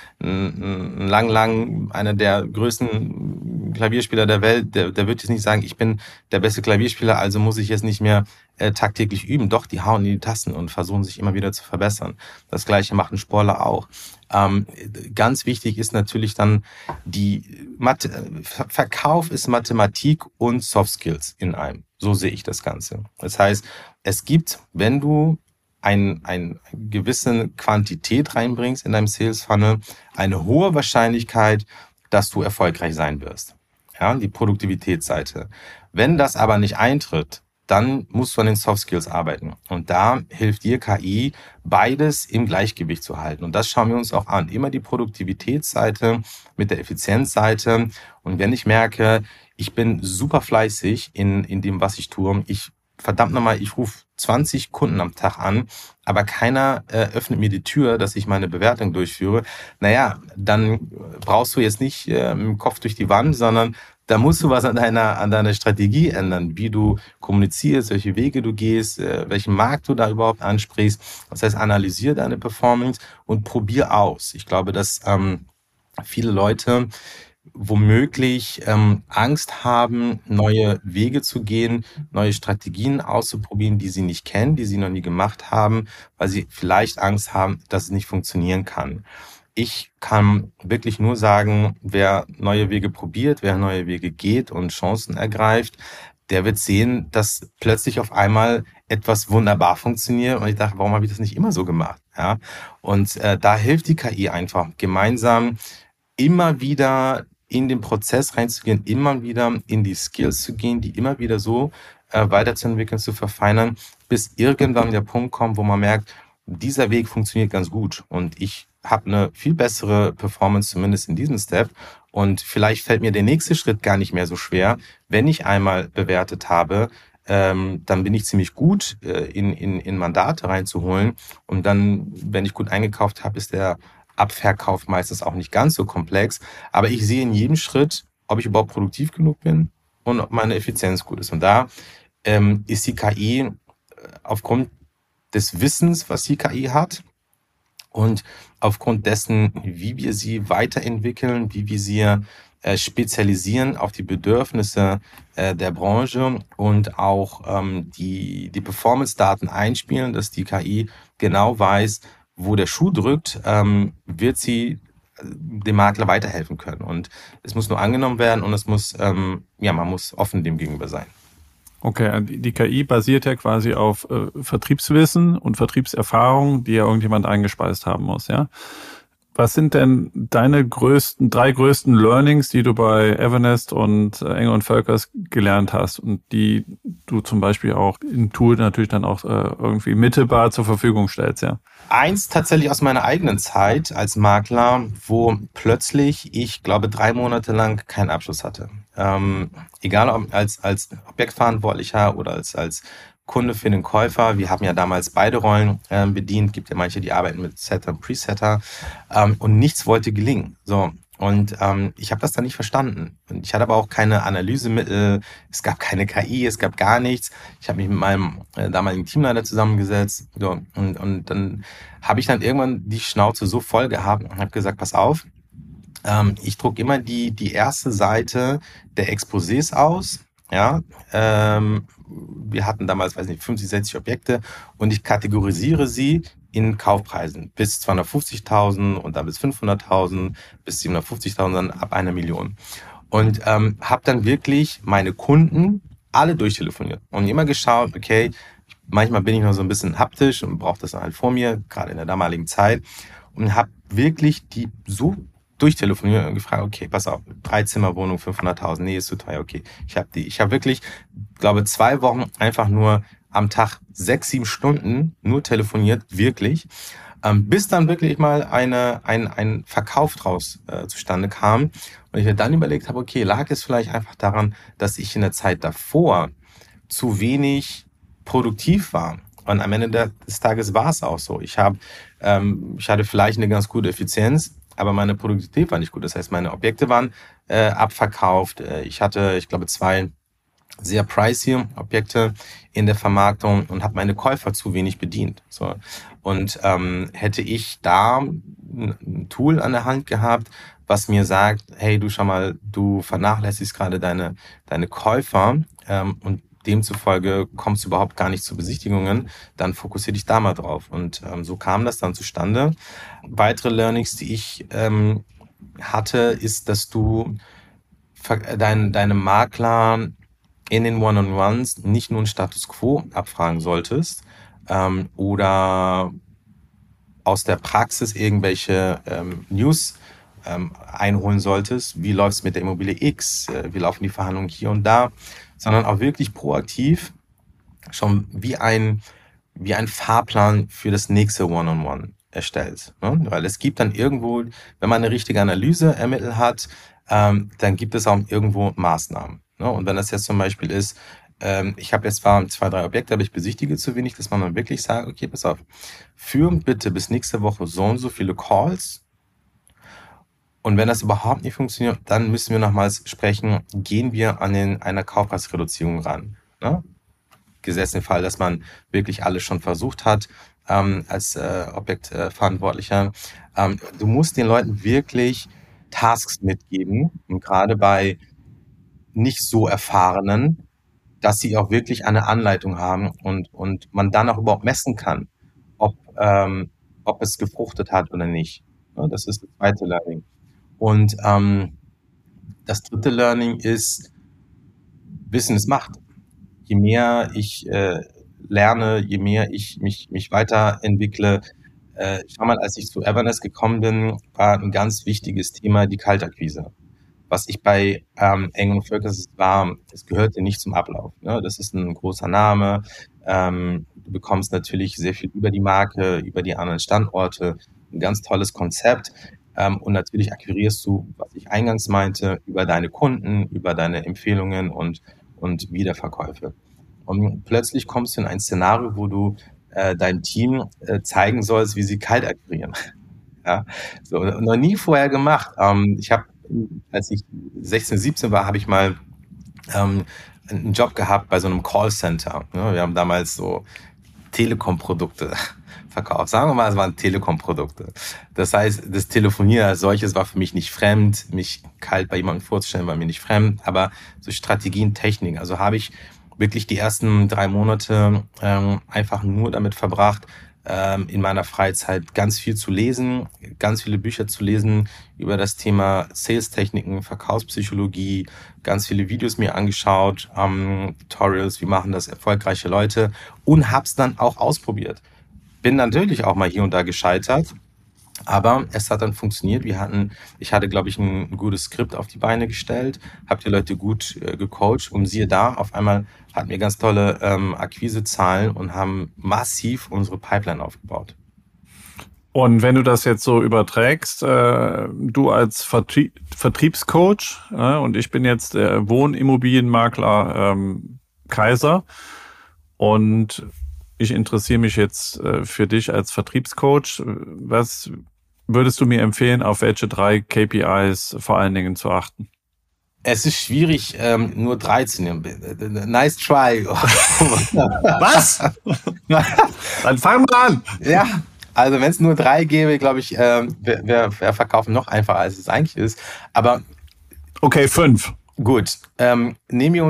lang einer der größten Klavierspieler der Welt, der wird jetzt nicht sagen, ich bin der beste Klavierspieler, also muss ich jetzt nicht mehr tagtäglich üben. Doch, die hauen in die Tasten und versuchen sich immer wieder zu verbessern. Das Gleiche macht ein Sportler auch. Ganz wichtig ist natürlich dann Verkauf ist Mathematik und Soft Skills in einem. So sehe ich das Ganze. Das heißt, es gibt, wenn du eine gewisse Quantität reinbringst in deinem Sales Funnel, eine hohe Wahrscheinlichkeit, dass du erfolgreich sein wirst. Ja, die Produktivitätsseite. Wenn das aber nicht eintritt, dann musst du an den Soft Skills arbeiten. Und da hilft dir KI, beides im Gleichgewicht zu halten. Und das schauen wir uns auch an. Immer die Produktivitätsseite mit der Effizienzseite. Und wenn ich merke, ich bin super fleißig in dem, was ich tue, ich verdammt nochmal, ich rufe 20 Kunden am Tag an, aber keiner öffnet mir die Tür, dass ich meine Bewertung durchführe. Naja, dann brauchst du jetzt nicht mit dem Kopf durch die Wand, sondern da musst du was an deiner Strategie ändern, wie du kommunizierst, welche Wege du gehst, welchen Markt du da überhaupt ansprichst. Das heißt, analysier deine Performance und probier aus. Ich glaube, dass viele Leute womöglich Angst haben, neue Wege zu gehen, neue Strategien auszuprobieren, die sie nicht kennen, die sie noch nie gemacht haben, weil sie vielleicht Angst haben, dass es nicht funktionieren kann. Ich kann wirklich nur sagen, wer neue Wege probiert, wer neue Wege geht und Chancen ergreift, der wird sehen, dass plötzlich auf einmal etwas wunderbar funktioniert. Und ich dachte, warum habe ich das nicht immer so gemacht? Ja? Und da hilft die KI einfach, gemeinsam immer wieder in den Prozess reinzugehen, immer wieder in die Skills zu gehen, die immer wieder so weiterzuentwickeln, zu verfeinern, bis irgendwann der Punkt kommt, wo man merkt, dieser Weg funktioniert ganz gut und ich habe eine viel bessere Performance, zumindest in diesem Step. Und vielleicht fällt mir der nächste Schritt gar nicht mehr so schwer, wenn ich einmal bewertet habe, dann bin ich ziemlich gut in Mandate reinzuholen. Und dann, wenn ich gut eingekauft habe, ist der Abverkauf meistens auch nicht ganz so komplex. Aber ich sehe in jedem Schritt, ob ich überhaupt produktiv genug bin und ob meine Effizienz gut ist. Und da ist die KI aufgrund des Wissens, was die KI hat und aufgrund dessen, wie wir sie weiterentwickeln, wie wir sie spezialisieren auf die Bedürfnisse der Branche und auch die Performance-Daten einspielen, dass die KI genau weiß, wo der Schuh drückt, wird sie dem Makler weiterhelfen können. Und es muss nur angenommen werden und es muss, man muss offen dem gegenüber sein. Okay, die KI basiert ja quasi auf Vertriebswissen und Vertriebserfahrung, die ja irgendjemand eingespeist haben muss, ja? Was sind denn deine drei größten Learnings, die du bei Evernest und Engel & Völkers gelernt hast und die du zum Beispiel auch im Tool natürlich dann auch irgendwie mittelbar zur Verfügung stellst, ja? Eins tatsächlich aus meiner eigenen Zeit als Makler, wo plötzlich, ich glaube, 3 Monate lang keinen Abschluss hatte. Egal ob als Objektverantwortlicher oder als Kunde für den Käufer. Wir haben ja damals beide Rollen bedient. Gibt ja manche, die arbeiten mit Setter und Presetter. Und nichts wollte gelingen. So. Und ich habe das dann nicht verstanden. Und ich hatte aber auch keine Analysemittel. Es gab keine KI, es gab gar nichts. Ich habe mich mit meinem damaligen Teamleiter zusammengesetzt. So, und dann habe ich dann irgendwann die Schnauze so voll gehabt und habe gesagt, pass auf, ich drucke immer die erste Seite der Exposés aus. Ja, wir hatten damals, 50, 60 Objekte und ich kategorisiere sie in Kaufpreisen bis 250.000 und dann bis 500.000, bis 750.000, dann ab 1 Million. Und habe dann wirklich meine Kunden alle durchtelefoniert und immer geschaut, okay, manchmal bin ich noch so ein bisschen haptisch und brauche das halt vor mir, gerade in der damaligen Zeit, und habe wirklich die so durchtelefoniert und gefragt, okay, pass auf, 3-Zimmer-Wohnung, 500.000, nee, ist zu teuer, okay. Ich habe wirklich, glaube 2 Wochen einfach nur am Tag 6, 7 Stunden nur telefoniert, wirklich, bis dann wirklich mal ein Verkauf draus zustande kam. Und ich mir dann überlegt habe, okay, lag es vielleicht einfach daran, dass ich in der Zeit davor zu wenig produktiv war. Und am Ende des Tages war es auch so. Ich hatte vielleicht eine ganz gute Effizienz, aber meine Produktivität war nicht gut. Das heißt, meine Objekte waren abverkauft. Ich hatte, ich glaube, 2 sehr pricey Objekte in der Vermarktung und habe meine Käufer zu wenig bedient. So. Und hätte ich da ein Tool an der Hand gehabt, was mir sagt, hey, du schau mal, du vernachlässigst gerade deine Käufer und demzufolge kommst du überhaupt gar nicht zu Besichtigungen, dann fokussiere dich da mal drauf. Und so kam das dann zustande. Weitere Learnings, die ich hatte, ist, dass du deine Makler in den One-on-Ones nicht nur einen Status Quo abfragen solltest oder aus der Praxis irgendwelche News einholen solltest. Wie läuft es mit der Immobilie X? Wie laufen die Verhandlungen hier und da? Sondern auch wirklich proaktiv schon wie ein Fahrplan für das nächste One-on-One erstellt. Ne? Weil es gibt dann irgendwo, wenn man eine richtige Analyse ermittelt hat, dann gibt es auch irgendwo Maßnahmen. Ne? Und wenn das jetzt zum Beispiel ist, ich habe jetzt zwar 2, 3 Objekte, aber ich besichtige zu wenig, dass man dann wirklich sagt, okay, pass auf, führ bitte bis nächste Woche so und so viele Calls. Und wenn das überhaupt nicht funktioniert, dann müssen wir nochmals sprechen, gehen wir an einer Kaufpreisreduzierung ran. Ne? Gesetzt den Fall, dass man wirklich alles schon versucht hat als Objektverantwortlicher. Du musst den Leuten wirklich Tasks mitgeben und gerade bei nicht so erfahrenen, dass sie auch wirklich eine Anleitung haben und man dann auch überhaupt messen kann, ob es gefruchtet hat oder nicht. Ja, das ist das zweite Learning. Und das dritte Learning ist, Wissen ist Macht. Je mehr ich lerne, je mehr ich mich weiterentwickle. Schau mal, als ich zu Everness gekommen bin, war ein ganz wichtiges Thema die Kaltakquise. Was ich bei Eng & Völkers war, es gehörte nicht zum Ablauf. Ne? Das ist ein großer Name. Du bekommst natürlich sehr viel über die Marke, über die anderen Standorte. Ein ganz tolles Konzept. Und natürlich akquirierst du, was ich eingangs meinte, über deine Kunden, über deine Empfehlungen und Wiederverkäufe. Und plötzlich kommst du in ein Szenario, wo du deinem Team zeigen sollst, wie sie kalt akquirieren. Ja? So, noch nie vorher gemacht. Ich habe, als ich 16, 17 war, habe ich mal einen Job gehabt bei so einem Callcenter. Ne? Wir haben damals so Telekom-Produkte verkauft. Sagen wir mal, es waren Telekom-Produkte. Das heißt, das Telefonieren als solches war für mich nicht fremd. Mich kalt bei jemandem vorzustellen, war mir nicht fremd. Aber so Strategien, Techniken. Also habe ich wirklich die ersten 3 Monate einfach nur damit verbracht, in meiner Freizeit ganz viel zu lesen, ganz viele Bücher zu lesen über das Thema Sales-Techniken, Verkaufspsychologie, ganz viele Videos mir angeschaut, Tutorials, wie machen das erfolgreiche Leute und hab's dann auch ausprobiert. Bin natürlich auch mal hier und da gescheitert, aber es hat dann funktioniert. Ich hatte, glaube ich, ein gutes Skript auf die Beine gestellt, habe die Leute gut gecoacht und siehe da, auf einmal hatten wir ganz tolle Akquisezahlen und haben massiv unsere Pipeline aufgebaut. Und wenn du das jetzt so überträgst, du als Vertriebscoach und ich bin jetzt der Wohnimmobilienmakler Kaiser und ich interessiere mich jetzt für dich als Vertriebscoach. Was würdest du mir empfehlen, auf welche 3 KPIs vor allen Dingen zu achten? Es ist schwierig, nur 3 zu nehmen. Nice try. Was? Dann fang mal an. Ja, also wenn es nur 3 gäbe, glaube ich, wäre Verkaufen noch einfacher, als es eigentlich ist. Aber okay, 5. Gut, wir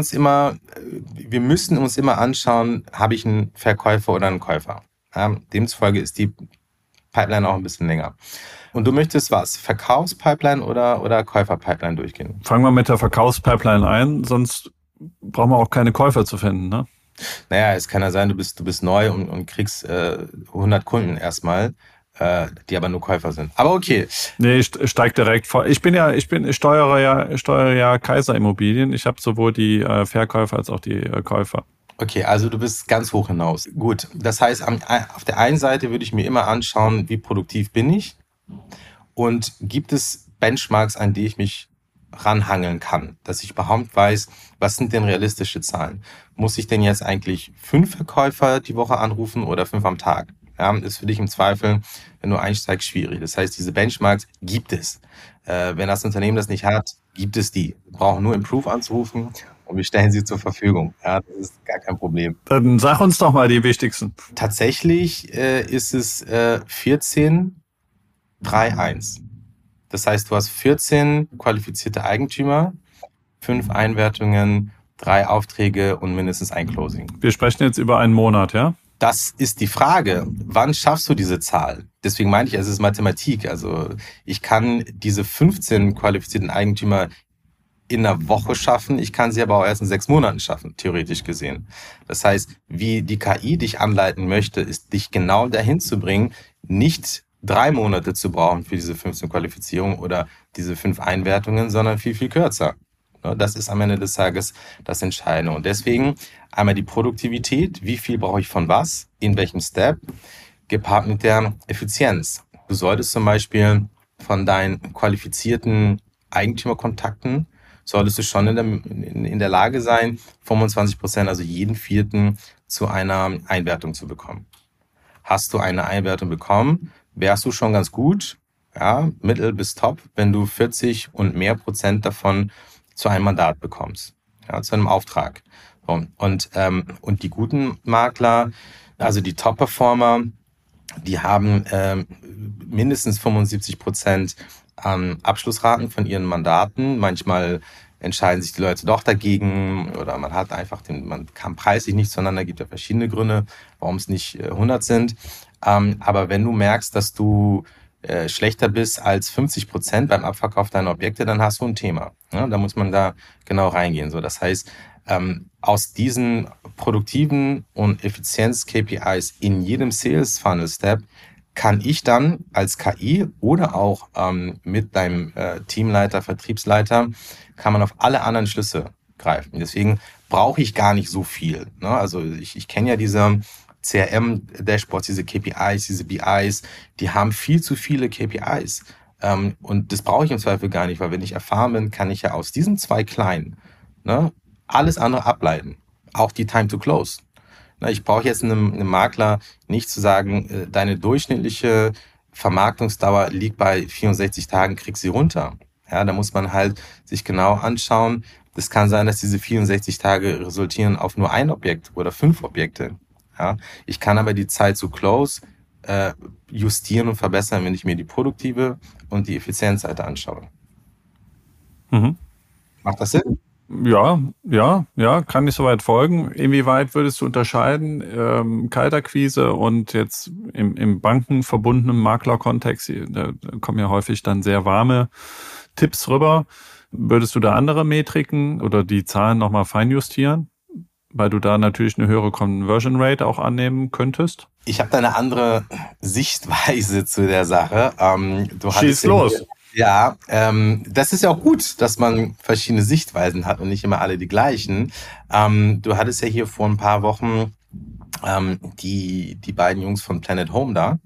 müssen uns immer anschauen, habe ich einen Verkäufer oder einen Käufer. Ja, demzufolge ist die Pipeline auch ein bisschen länger. Und du möchtest was? Verkaufspipeline oder Käuferpipeline durchgehen? Fangen wir mit der Verkaufspipeline ein, sonst brauchen wir auch keine Käufer zu finden, ne? Naja, es kann ja sein, du bist neu und kriegst 100 Kunden erstmal, die aber nur Käufer sind. Aber okay. Nee, ich steig direkt vor. Ich steuere ja Kaiser Immobilien. Ich habe sowohl die Verkäufer als auch die Käufer. Okay, also du bist ganz hoch hinaus. Gut, das heißt, auf der einen Seite würde ich mir immer anschauen, wie produktiv bin ich und gibt es Benchmarks, an die ich mich ranhangeln kann, dass ich überhaupt weiß, was sind denn realistische Zahlen? Muss ich denn jetzt eigentlich 5 Verkäufer die Woche anrufen oder 5 am Tag? Ja, ist für dich im Zweifel, wenn du einsteigst, schwierig. Das heißt, diese Benchmarks gibt es. Wenn das Unternehmen das nicht hat, gibt es die. Wir brauchen nur Improve anzurufen und wir stellen sie zur Verfügung. Ja, das ist gar kein Problem. Dann sag uns doch mal die wichtigsten. Tatsächlich ist es 14-3-1. Das heißt, du hast 14 qualifizierte Eigentümer, 5 Einwertungen, 3 Aufträge und mindestens ein Closing. Wir sprechen jetzt über einen Monat, ja? Das ist die Frage. Wann schaffst du diese Zahl? Deswegen meine ich, es ist Mathematik. Also ich kann diese 15 qualifizierten Eigentümer in einer Woche schaffen. Ich kann sie aber auch erst in 6 Monaten schaffen, theoretisch gesehen. Das heißt, wie die KI dich anleiten möchte, ist dich genau dahin zu bringen, nicht 3 Monate zu brauchen für diese 15 Qualifizierungen oder diese 5 Einwertungen, sondern viel, viel kürzer. Das ist am Ende des Tages das Entscheidende. Und deswegen einmal die Produktivität. Wie viel brauche ich von was? In welchem Step? Gepaart mit der Effizienz. Du solltest zum Beispiel von deinen qualifizierten Eigentümerkontakten solltest du schon in der Lage sein, 25%, also jeden vierten, zu einer Einwertung zu bekommen. Hast du eine Einwertung bekommen, wärst du schon ganz gut, ja, mittel bis top, wenn du 40 und mehr Prozent davon zu einem Mandat bekommst, ja, zu einem Auftrag. Und die guten Makler, also die Top-Performer, die haben mindestens 75% Abschlussraten von ihren Mandaten. Manchmal entscheiden sich die Leute doch dagegen oder man hat einfach man kam preislich nicht zueinander, gibt ja verschiedene Gründe, warum es nicht 100 sind. Aber wenn du merkst, dass du schlechter bist als 50% beim Abverkauf deiner Objekte, dann hast du ein Thema. Ja, da muss man da genau reingehen. So, das heißt, aus diesen produktiven und Effizienz-KPIs in jedem Sales-Funnel-Step kann ich dann als KI oder auch mit deinem Teamleiter, Vertriebsleiter, kann man auf alle anderen Schlüsse greifen. Deswegen brauche ich gar nicht so viel. Ne? Also ich kenne ja diese CRM-Dashboards, diese KPIs, diese BIs, die haben viel zu viele KPIs. Und das brauche ich im Zweifel gar nicht, weil wenn ich erfahren bin, kann ich ja aus diesen 2 kleinen, ne, alles andere ableiten. Auch die Time to Close. Ich brauche jetzt einem Makler nicht zu sagen, deine durchschnittliche Vermarktungsdauer liegt bei 64 Tagen, krieg sie runter. Ja, da muss man halt sich genau anschauen. Das kann sein, dass diese 64 Tage resultieren auf nur ein Objekt oder 5 Objekte. Ja, ich kann aber die Zeit zu Close justieren und verbessern, wenn ich mir die produktive und die Effizienzseite anschaue. Mhm. Macht das Sinn? Ja, kann ich soweit folgen. Inwieweit würdest du unterscheiden, Kaltakquise und jetzt im bankenverbundenen Maklerkontext, da kommen ja häufig dann sehr warme Tipps rüber. Würdest du da andere Metriken oder die Zahlen nochmal feinjustieren? Weil du da natürlich eine höhere Conversion Rate auch annehmen könntest? Ich habe da eine andere Sichtweise zu der Sache. Schieß los! Ja, das ist ja auch gut, dass man verschiedene Sichtweisen hat und nicht immer alle die gleichen. Du hattest ja hier vor ein paar Wochen die beiden Jungs von Planet Home da,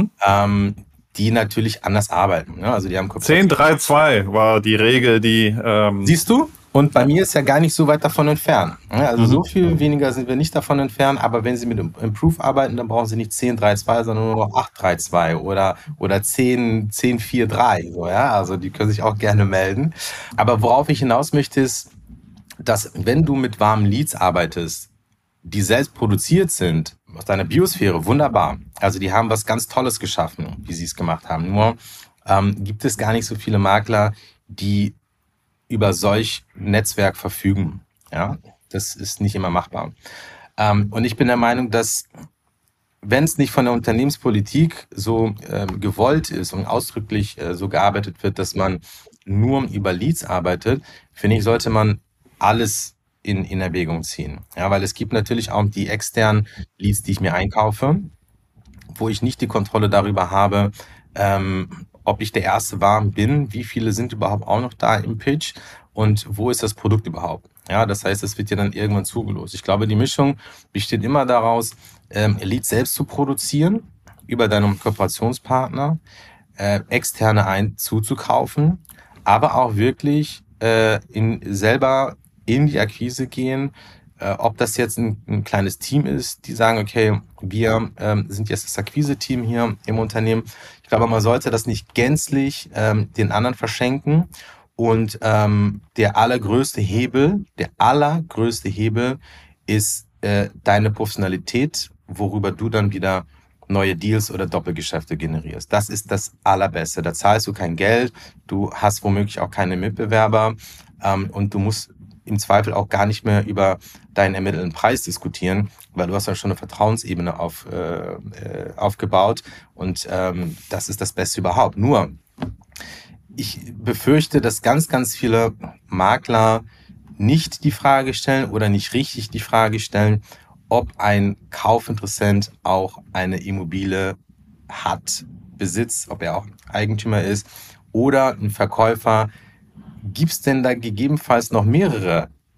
die natürlich anders arbeiten. Ne? Also die haben 10-3-2 war die Regel, die... Siehst du? Und bei mir ist ja gar nicht so weit davon entfernt. Also so viel weniger sind wir nicht davon entfernt, aber wenn Sie mit Improve arbeiten, dann brauchen Sie nicht 10-3-2, sondern nur noch 8-3-2 oder 10-4-3. So, ja? Also die können sich auch gerne melden. Aber worauf ich hinaus möchte, ist, dass wenn du mit warmen Leads arbeitest, die selbst produziert sind, aus deiner Biosphäre, wunderbar. Also die haben was ganz Tolles geschaffen, wie sie es gemacht haben. Nur gibt es gar nicht so viele Makler, die über solch Netzwerk verfügen. Ja, das ist nicht immer machbar. Und ich bin der Meinung, dass wenn es nicht von der Unternehmenspolitik so gewollt ist und ausdrücklich so gearbeitet wird, dass man nur über Leads arbeitet, finde ich, sollte man alles in Erwägung ziehen. Ja, weil es gibt natürlich auch die externen Leads, die ich mir einkaufe, wo ich nicht die Kontrolle darüber habe, ob ich der Erste bin, wie viele sind überhaupt auch noch da im Pitch und wo ist das Produkt überhaupt. Ja, das heißt, es wird ja dann irgendwann zugelost. Ich glaube, die Mischung besteht immer daraus, Leads selbst zu produzieren, über deinen Kooperationspartner, externe zuzukaufen, aber auch wirklich selber in die Akquise gehen, ob das jetzt ein kleines Team ist, die sagen, okay, wir sind jetzt das Akquise-Team hier im Unternehmen. Ich glaube, man sollte das nicht gänzlich den anderen verschenken. Und der allergrößte Hebel ist deine Professionalität, worüber du dann wieder neue Deals oder Doppelgeschäfte generierst. Das ist das Allerbeste. Da zahlst du kein Geld, du hast womöglich auch keine Mitbewerber und du musst im Zweifel auch gar nicht mehr über deinen ermittelten Preis diskutieren, weil du hast ja schon eine Vertrauensebene aufgebaut und das ist das Beste überhaupt. Nur, ich befürchte, dass ganz, ganz viele Makler nicht die Frage stellen oder nicht richtig die Frage stellen, ob ein Kaufinteressent auch eine Immobilie hat, besitzt, ob er auch Eigentümer ist oder ein Verkäufer. Gibt es denn da gegebenenfalls noch mehrere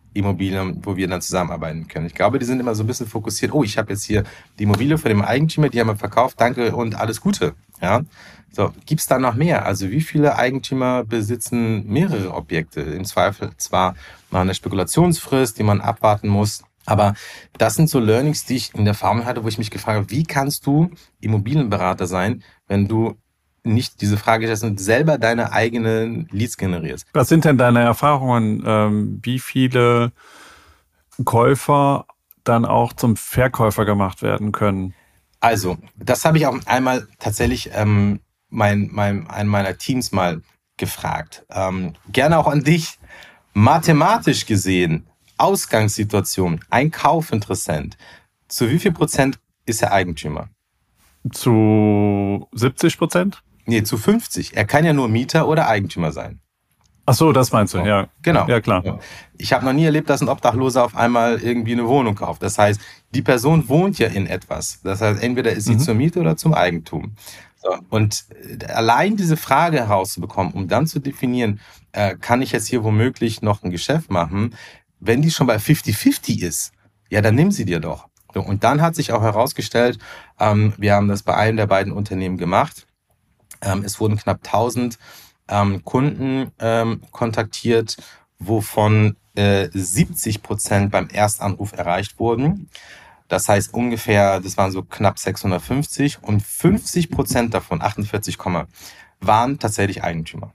Immobilien, wo wir dann zusammenarbeiten können. Ich glaube, die sind immer so ein bisschen fokussiert, oh, ich habe jetzt hier die Immobilie von dem Eigentümer, die haben wir verkauft, danke und alles Gute. Ja? So, gibt's da noch mehr? Also wie viele Eigentümer besitzen mehrere Objekte? Im Zweifel zwar nach einer Spekulationsfrist, die man abwarten muss, aber das sind so Learnings, die ich in der Erfahrung hatte, wo ich mich gefragt habe, wie kannst du Immobilienberater sein, wenn du nicht diese Frage stellst und selber deine eigenen Leads generierst? Was sind denn deine Erfahrungen, wie viele Käufer dann auch zum Verkäufer gemacht werden können? Also, das habe ich auch einmal tatsächlich einen meiner Teams mal gefragt. Gerne auch an dich. Mathematisch gesehen, Ausgangssituation, ein Kaufinteressent, zu wie viel Prozent ist er Eigentümer? Zu 70%? Nee, zu 50. Er kann ja nur Mieter oder Eigentümer sein. Ach so, das meinst du, ja. Genau. Ja, klar. Ich habe noch nie erlebt, dass ein Obdachloser auf einmal irgendwie eine Wohnung kauft. Das heißt, die Person wohnt ja in etwas. Das heißt, entweder ist sie zur Miete oder zum Eigentum. So, und allein diese Frage herauszubekommen, um dann zu definieren, kann ich jetzt hier womöglich noch ein Geschäft machen, wenn die schon bei 50-50 ist, ja, dann nimm sie dir doch. So, und dann hat sich auch herausgestellt, wir haben das bei einem der beiden Unternehmen gemacht, es wurden knapp 1000 Kunden kontaktiert, wovon 70% beim Erstanruf erreicht wurden. Das heißt ungefähr, das waren so knapp 650 und 50% davon, 48, waren tatsächlich Eigentümer.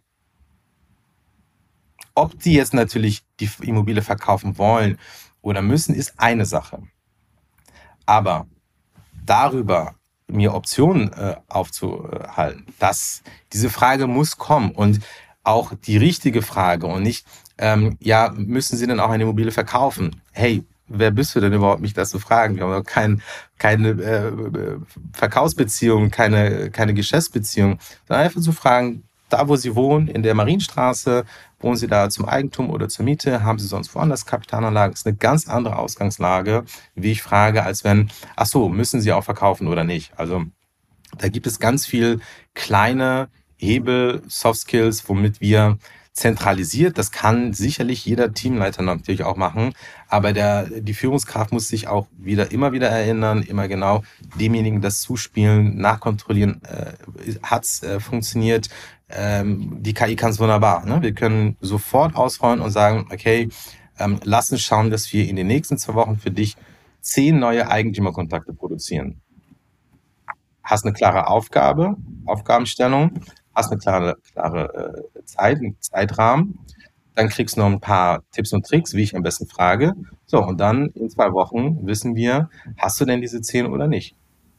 Ob die jetzt natürlich die Immobilie verkaufen wollen oder müssen, ist eine Sache. Aber darüber mir Optionen aufzuhalten, diese Frage muss kommen und auch die richtige Frage und nicht, müssen Sie denn auch eine Immobilie verkaufen? Hey, wer bist du denn überhaupt, mich das zu fragen? Wir haben doch keine Verkaufsbeziehung, keine Geschäftsbeziehung, sondern einfach zu fragen, da wo Sie wohnen, in der Marienstraße, wohnen Sie da zum Eigentum oder zur Miete? Haben Sie sonst woanders Kapitalanlagen? Das ist eine ganz andere Ausgangslage, wie ich frage, als wenn, ach so, müssen Sie auch verkaufen oder nicht? Also da gibt es ganz viel kleine Hebel, Soft Skills, womit wir zentralisiert, das kann sicherlich jeder Teamleiter natürlich auch machen, aber die Führungskraft muss sich auch immer wieder erinnern, immer genau demjenigen das zuspielen, nachkontrollieren, hat's funktioniert, die KI kann es wunderbar. Ne? Wir können sofort ausrollen und sagen, okay, lass uns schauen, dass wir in den nächsten 2 Wochen für dich 10 neue Eigentümerkontakte produzieren. Hast eine klare Aufgabenstellung, hast eine klare Zeit, einen Zeitrahmen, dann kriegst du noch ein paar Tipps und Tricks, wie ich am besten frage. So, und dann in 2 Wochen wissen wir, hast du denn diese 10 oder nicht?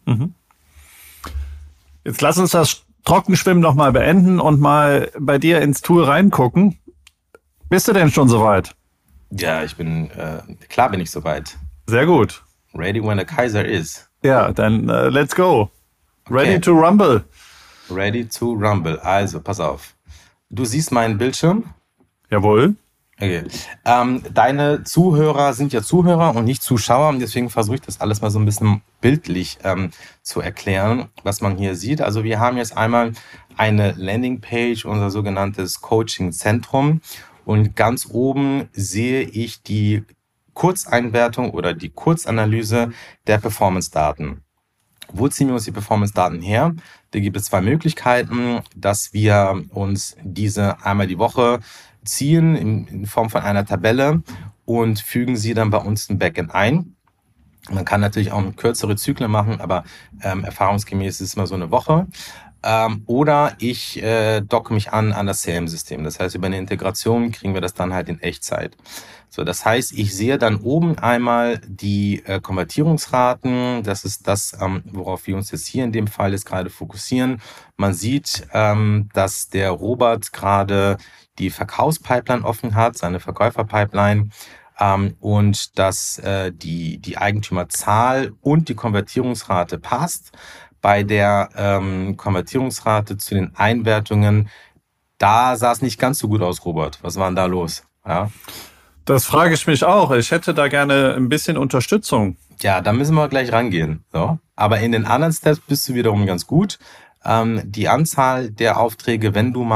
Jetzt lass uns das Trockenschwimmen noch mal beenden und mal bei dir ins Tool reingucken. Bist du denn schon soweit? Ja, klar bin ich soweit. Sehr gut. Ready when the Kaiser is. Ja, dann let's go. Ready to rumble. Ready to rumble. Also, pass auf. Du siehst meinen Bildschirm? Jawohl. Okay. Deine Zuhörer sind ja Zuhörer und nicht Zuschauer. Und deswegen versuche ich das alles mal so ein bisschen bildlich zu erklären, was man hier sieht. Also wir haben jetzt einmal eine Landingpage, unser sogenanntes Coaching-Zentrum. Und ganz oben sehe ich die Kurzeinwertung oder die Kurzanalyse der Performance-Daten. Wo ziehen wir uns die Performance-Daten her? Da gibt es 2 Möglichkeiten, dass wir uns diese einmal die Woche ziehen in Form von einer Tabelle und fügen sie dann bei uns im Backend ein. Man kann natürlich auch kürzere Zyklen machen, aber erfahrungsgemäß ist es immer so eine Woche. Oder ich docke mich an das CRM-System. Das heißt, über eine Integration kriegen wir das dann halt in Echtzeit. So, das heißt, ich sehe dann oben einmal die Konvertierungsraten. Das ist das, worauf wir uns jetzt hier in dem Fall jetzt gerade fokussieren. Man sieht, dass der Robert gerade die Verkaufspipeline offen hat, seine Verkäuferpipeline, und dass die Eigentümerzahl und die Konvertierungsrate passt. Bei der Konvertierungsrate zu den Einwertungen, da sah es nicht ganz so gut aus, Robert. Was war denn da los? Ja. Das frage ich mich auch. Ich hätte da gerne ein bisschen Unterstützung. Ja, da müssen wir gleich rangehen. So. Aber in den anderen Steps bist du wiederum ganz gut. Die Anzahl der Aufträge, wenn du mal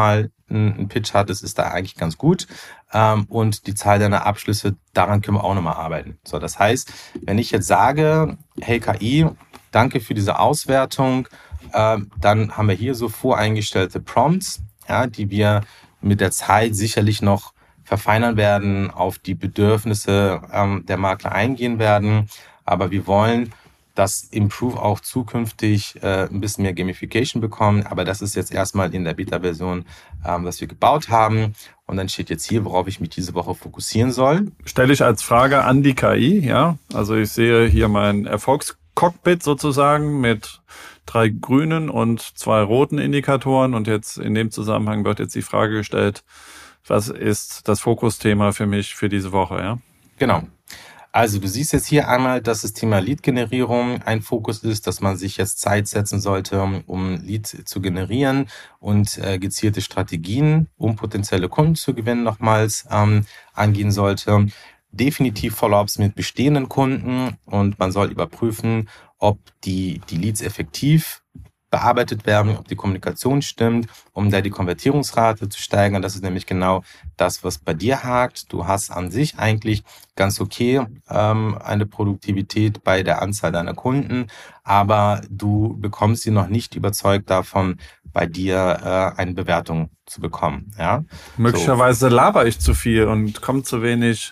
einen Pitch hattest, ist da eigentlich ganz gut. Und die Zahl deiner Abschlüsse, daran können wir auch nochmal arbeiten. So, das heißt, wenn ich jetzt sage, hey KI, danke für diese Auswertung, dann haben wir hier so voreingestellte Prompts, ja, die wir mit der Zeit sicherlich noch verfeinern werden, auf die Bedürfnisse der Makler eingehen werden. Aber wir wollen, dass Improve auch zukünftig ein bisschen mehr Gamification bekommen. Aber das ist jetzt erstmal in der Beta-Version, was wir gebaut haben. Und dann steht jetzt hier, worauf ich mich diese Woche fokussieren soll. Stelle ich als Frage an die KI, ja. Also ich sehe hier mein Erfolgscockpit sozusagen mit 3 grünen und 2 roten Indikatoren. Und jetzt in dem Zusammenhang wird jetzt die Frage gestellt, was ist das Fokusthema für mich für diese Woche, ja? Genau. Also du siehst jetzt hier einmal, dass das Thema Lead-Generierung ein Fokus ist, dass man sich jetzt Zeit setzen sollte, um Lead zu generieren und gezielte Strategien, um potenzielle Kunden zu gewinnen, nochmals angehen sollte. Definitiv Follow-ups mit bestehenden Kunden und man soll überprüfen, ob die Leads effektiv bearbeitet werden, ob die Kommunikation stimmt, um da die Konvertierungsrate zu steigern. Das ist nämlich genau das, was bei dir hakt. Du hast an sich eigentlich ganz okay eine Produktivität bei der Anzahl deiner Kunden, aber du bekommst sie noch nicht überzeugt davon, bei dir eine Bewertung zu bekommen. Ja? Möglicherweise laber ich zu viel und komme zu wenig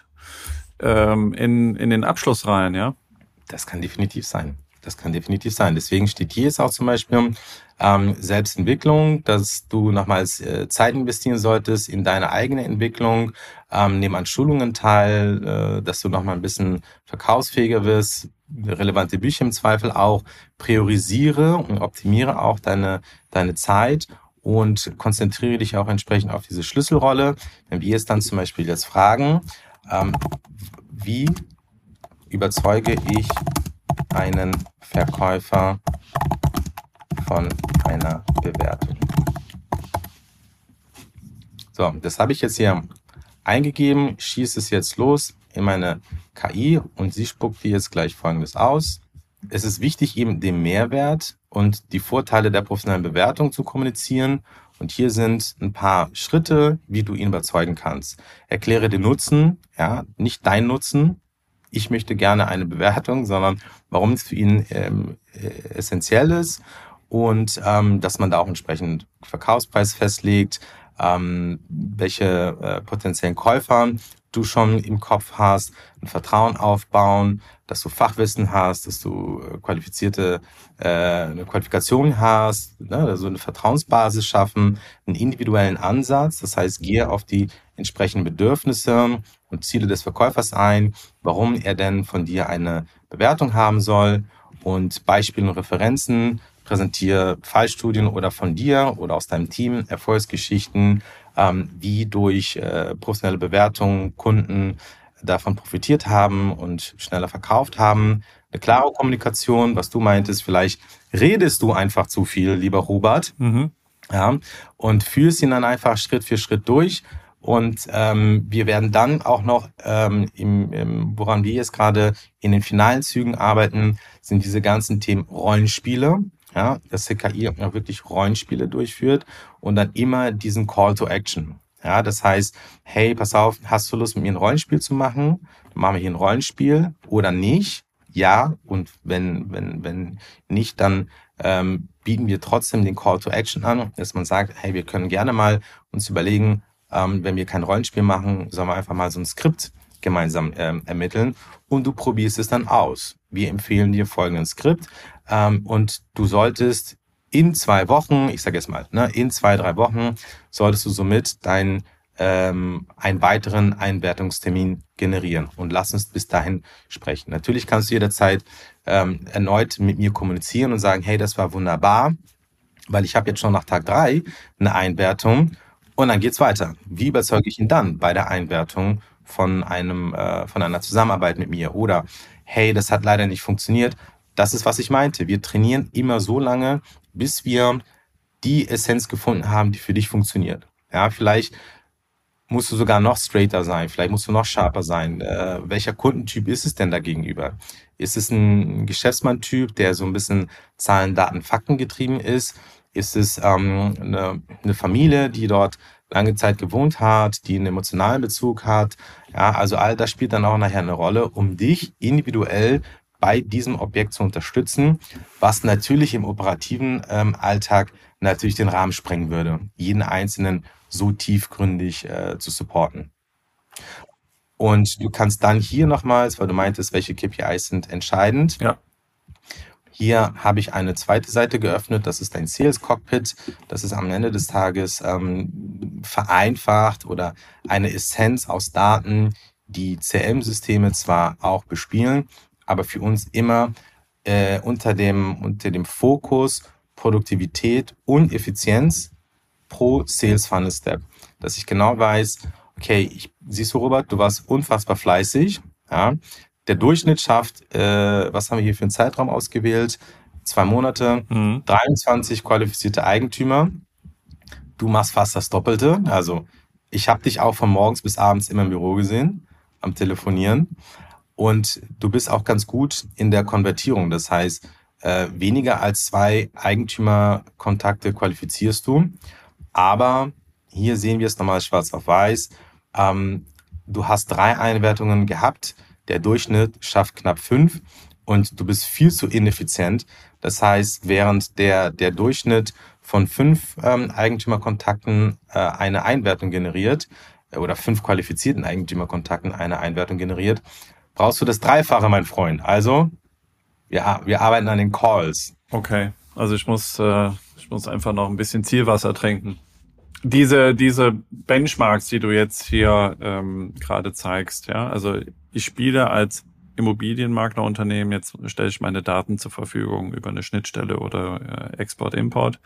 in den Abschluss rein, ja? Das kann definitiv sein. Deswegen steht hier jetzt auch zum Beispiel Selbstentwicklung, dass du nochmals Zeit investieren solltest in deine eigene Entwicklung, nimm an Schulungen teil, dass du nochmal ein bisschen verkaufsfähiger wirst, relevante Bücher im Zweifel auch, priorisiere und optimiere auch deine Zeit und konzentriere dich auch entsprechend auf diese Schlüsselrolle. Wenn wir jetzt dann zum Beispiel jetzt fragen, wie überzeuge ich einen Verkäufer von einer Bewertung. So, das habe ich jetzt hier eingegeben, schieße es jetzt los in meine KI und sie spuckt dir jetzt gleich Folgendes aus. Es ist wichtig, eben den Mehrwert und die Vorteile der professionellen Bewertung zu kommunizieren. Und hier sind ein paar Schritte, wie du ihn überzeugen kannst. Erkläre den Nutzen, ja, nicht dein Nutzen. Ich möchte gerne eine Bewertung, sondern warum es für ihn essentiell ist und dass man da auch entsprechend Verkaufspreis festlegt, welche potenziellen Käufer du schon im Kopf hast, ein Vertrauen aufbauen, dass du Fachwissen hast, dass du eine Qualifikation hast, ne, also eine Vertrauensbasis schaffen, einen individuellen Ansatz, das heißt, gehe auf die entsprechenden Bedürfnisse und Ziele des Verkäufers ein, warum er denn von dir eine Bewertung haben soll und Beispiele und Referenzen, präsentiere Fallstudien oder von dir oder aus deinem Team, Erfolgsgeschichten, wie durch professionelle Bewertungen Kunden davon profitiert haben und schneller verkauft haben. Eine klare Kommunikation, was du meintest, vielleicht redest du einfach zu viel, lieber Robert, ja, und führst ihn dann einfach Schritt für Schritt durch. Und wir werden dann auch noch, woran wir jetzt gerade in den finalen Zügen arbeiten, sind diese ganzen Themen Rollenspiele. Ja, dass die KI auch wirklich Rollenspiele durchführt und dann immer diesen Call to Action. Ja, das heißt, hey, pass auf, hast du Lust, mit mir ein Rollenspiel zu machen? Dann machen wir hier ein Rollenspiel oder nicht? Ja, und wenn nicht, dann bieten wir trotzdem den Call to Action an, dass man sagt, hey, wir können gerne mal uns überlegen, wenn wir kein Rollenspiel machen, sollen wir einfach mal so ein Skript gemeinsam ermitteln und du probierst es dann aus. Wir empfehlen dir folgenden Skript und du solltest in 2 Wochen, ich sage jetzt mal, ne, in 2-3 Wochen solltest du somit einen weiteren Einwertungstermin generieren und lass uns bis dahin sprechen. Natürlich kannst du jederzeit erneut mit mir kommunizieren und sagen, hey, das war wunderbar, weil ich habe jetzt schon nach Tag 3 eine Einwertung und dann geht's weiter. Wie überzeuge ich ihn dann bei der Einwertung von einer Zusammenarbeit mit mir? Oder, hey, das hat leider nicht funktioniert. Das ist, was ich meinte. Wir trainieren immer so lange, bis wir die Essenz gefunden haben, die für dich funktioniert. Ja, vielleicht musst du sogar noch straighter sein, vielleicht musst du noch sharper sein. Welcher Kundentyp ist es denn da gegenüber? Ist es ein Geschäftsmann-Typ, der so ein bisschen Zahlen, Daten, Fakten getrieben ist? Ist es eine Familie, die dort lange Zeit gewohnt hat, die einen emotionalen Bezug hat? Ja, also all das spielt dann auch nachher eine Rolle, um dich individuell bei diesem Objekt zu unterstützen, was natürlich im operativen Alltag natürlich den Rahmen sprengen würde, jeden Einzelnen so tiefgründig zu supporten. Und du kannst dann hier nochmals, weil du meintest, welche KPIs sind entscheidend. Ja. Hier habe ich eine zweite Seite geöffnet, das ist ein Sales Cockpit. Das ist am Ende des Tages vereinfacht oder eine Essenz aus Daten, die CRM-Systeme zwar auch bespielen, aber für uns immer unter dem Fokus Produktivität und Effizienz pro Sales Funnel Step. Dass ich genau weiß, okay, siehst du, Robert, du warst unfassbar fleißig. Ja. Der Durchschnitt schafft, was haben wir hier für einen Zeitraum ausgewählt? 2 Monate, 23 qualifizierte Eigentümer. Du machst fast das Doppelte. Also ich habe dich auch von morgens bis abends immer im Büro gesehen, am Telefonieren. Und du bist auch ganz gut in der Konvertierung. Das heißt, weniger als 2 Eigentümerkontakte qualifizierst du. Aber hier sehen wir es nochmal schwarz auf weiß. Du hast 3 Einwertungen gehabt. Der Durchschnitt schafft knapp 5 und du bist viel zu ineffizient. Das heißt, während der Durchschnitt von 5 Eigentümerkontakten eine Einwertung generiert oder 5 qualifizierten Eigentümerkontakten eine Einwertung generiert, brauchst du das Dreifache, mein Freund. Also, wir arbeiten an den Calls. Okay, also ich muss einfach noch ein bisschen Zielwasser trinken. Diese Benchmarks, die du jetzt hier gerade zeigst, ja, also ich spiele als Immobilienmaklerunternehmen, jetzt stelle ich meine Daten zur Verfügung über eine Schnittstelle oder Export-Import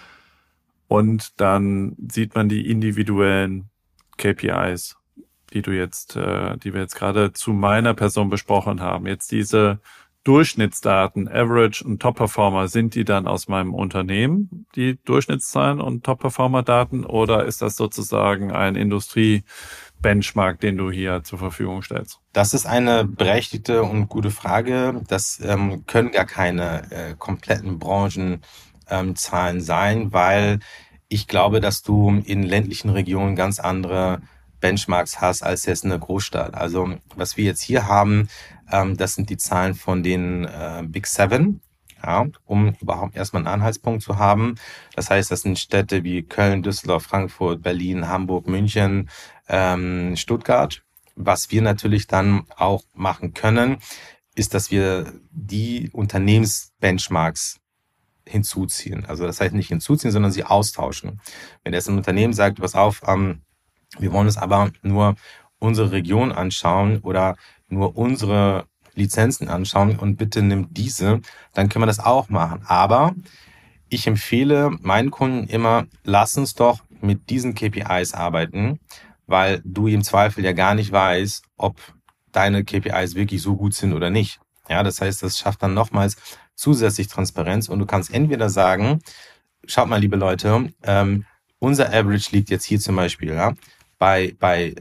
und dann sieht man die individuellen KPIs, die wir jetzt gerade zu meiner Person besprochen haben. Jetzt diese Durchschnittsdaten, Average und Top-Performer, sind die dann aus meinem Unternehmen, die Durchschnittszahlen und Top-Performer-Daten, oder ist das sozusagen ein Industrie-Benchmark, den du hier zur Verfügung stellst? Das ist eine berechtigte und gute Frage. Das können gar keine kompletten Branchenzahlen sein, weil ich glaube, dass du in ländlichen Regionen ganz andere Benchmarks hast als jetzt in der Großstadt. Also was wir jetzt hier haben, das sind die Zahlen von den Big Seven, ja, um überhaupt erstmal einen Anhaltspunkt zu haben. Das heißt, das sind Städte wie Köln, Düsseldorf, Frankfurt, Berlin, Hamburg, München, Stuttgart. Was wir natürlich dann auch machen können, ist, dass wir die Unternehmensbenchmarks hinzuziehen. Also das heißt nicht hinzuziehen, sondern sie austauschen. Wenn jetzt ein Unternehmen sagt, pass auf, wir wollen uns aber nur unsere Region anschauen oder nur unsere Lizenzen anschauen und bitte nimm diese, dann können wir das auch machen. Aber ich empfehle meinen Kunden immer, lass uns doch mit diesen KPIs arbeiten, weil du im Zweifel ja gar nicht weißt, ob deine KPIs wirklich so gut sind oder nicht. Ja, das heißt, das schafft dann nochmals zusätzlich Transparenz und du kannst entweder sagen, schaut mal, liebe Leute, unser Average liegt jetzt hier zum Beispiel, ja, bei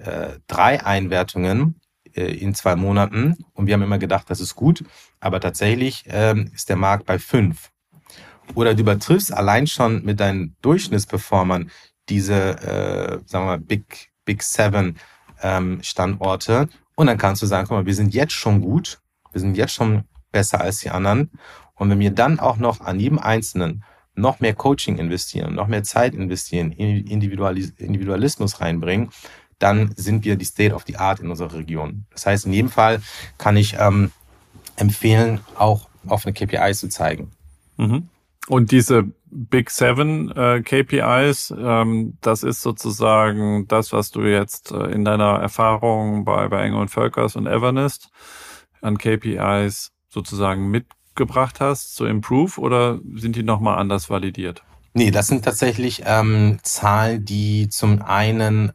3 Einwertungen in 2 Monaten und wir haben immer gedacht, das ist gut, aber tatsächlich ist der Markt bei 5. Oder du übertriffst allein schon mit deinen Durchschnittsperformern diese, sagen wir mal, Big Seven Standorte und dann kannst du sagen, guck mal, wir sind jetzt schon gut, wir sind jetzt schon besser als die anderen und wenn wir dann auch noch an jedem Einzelnen noch mehr Coaching investieren, noch mehr Zeit investieren, Individualismus reinbringen, dann sind wir die State of the Art in unserer Region. Das heißt, in jedem Fall kann ich empfehlen, auch offene KPIs zu zeigen. Mhm. Und diese Big Seven KPIs, das ist sozusagen das, was du jetzt in deiner Erfahrung bei Engel & Völkers und Evernest an KPIs sozusagen mitgebracht hast zu Improve, oder sind die nochmal anders validiert? Nee, das sind tatsächlich Zahlen, die zum einen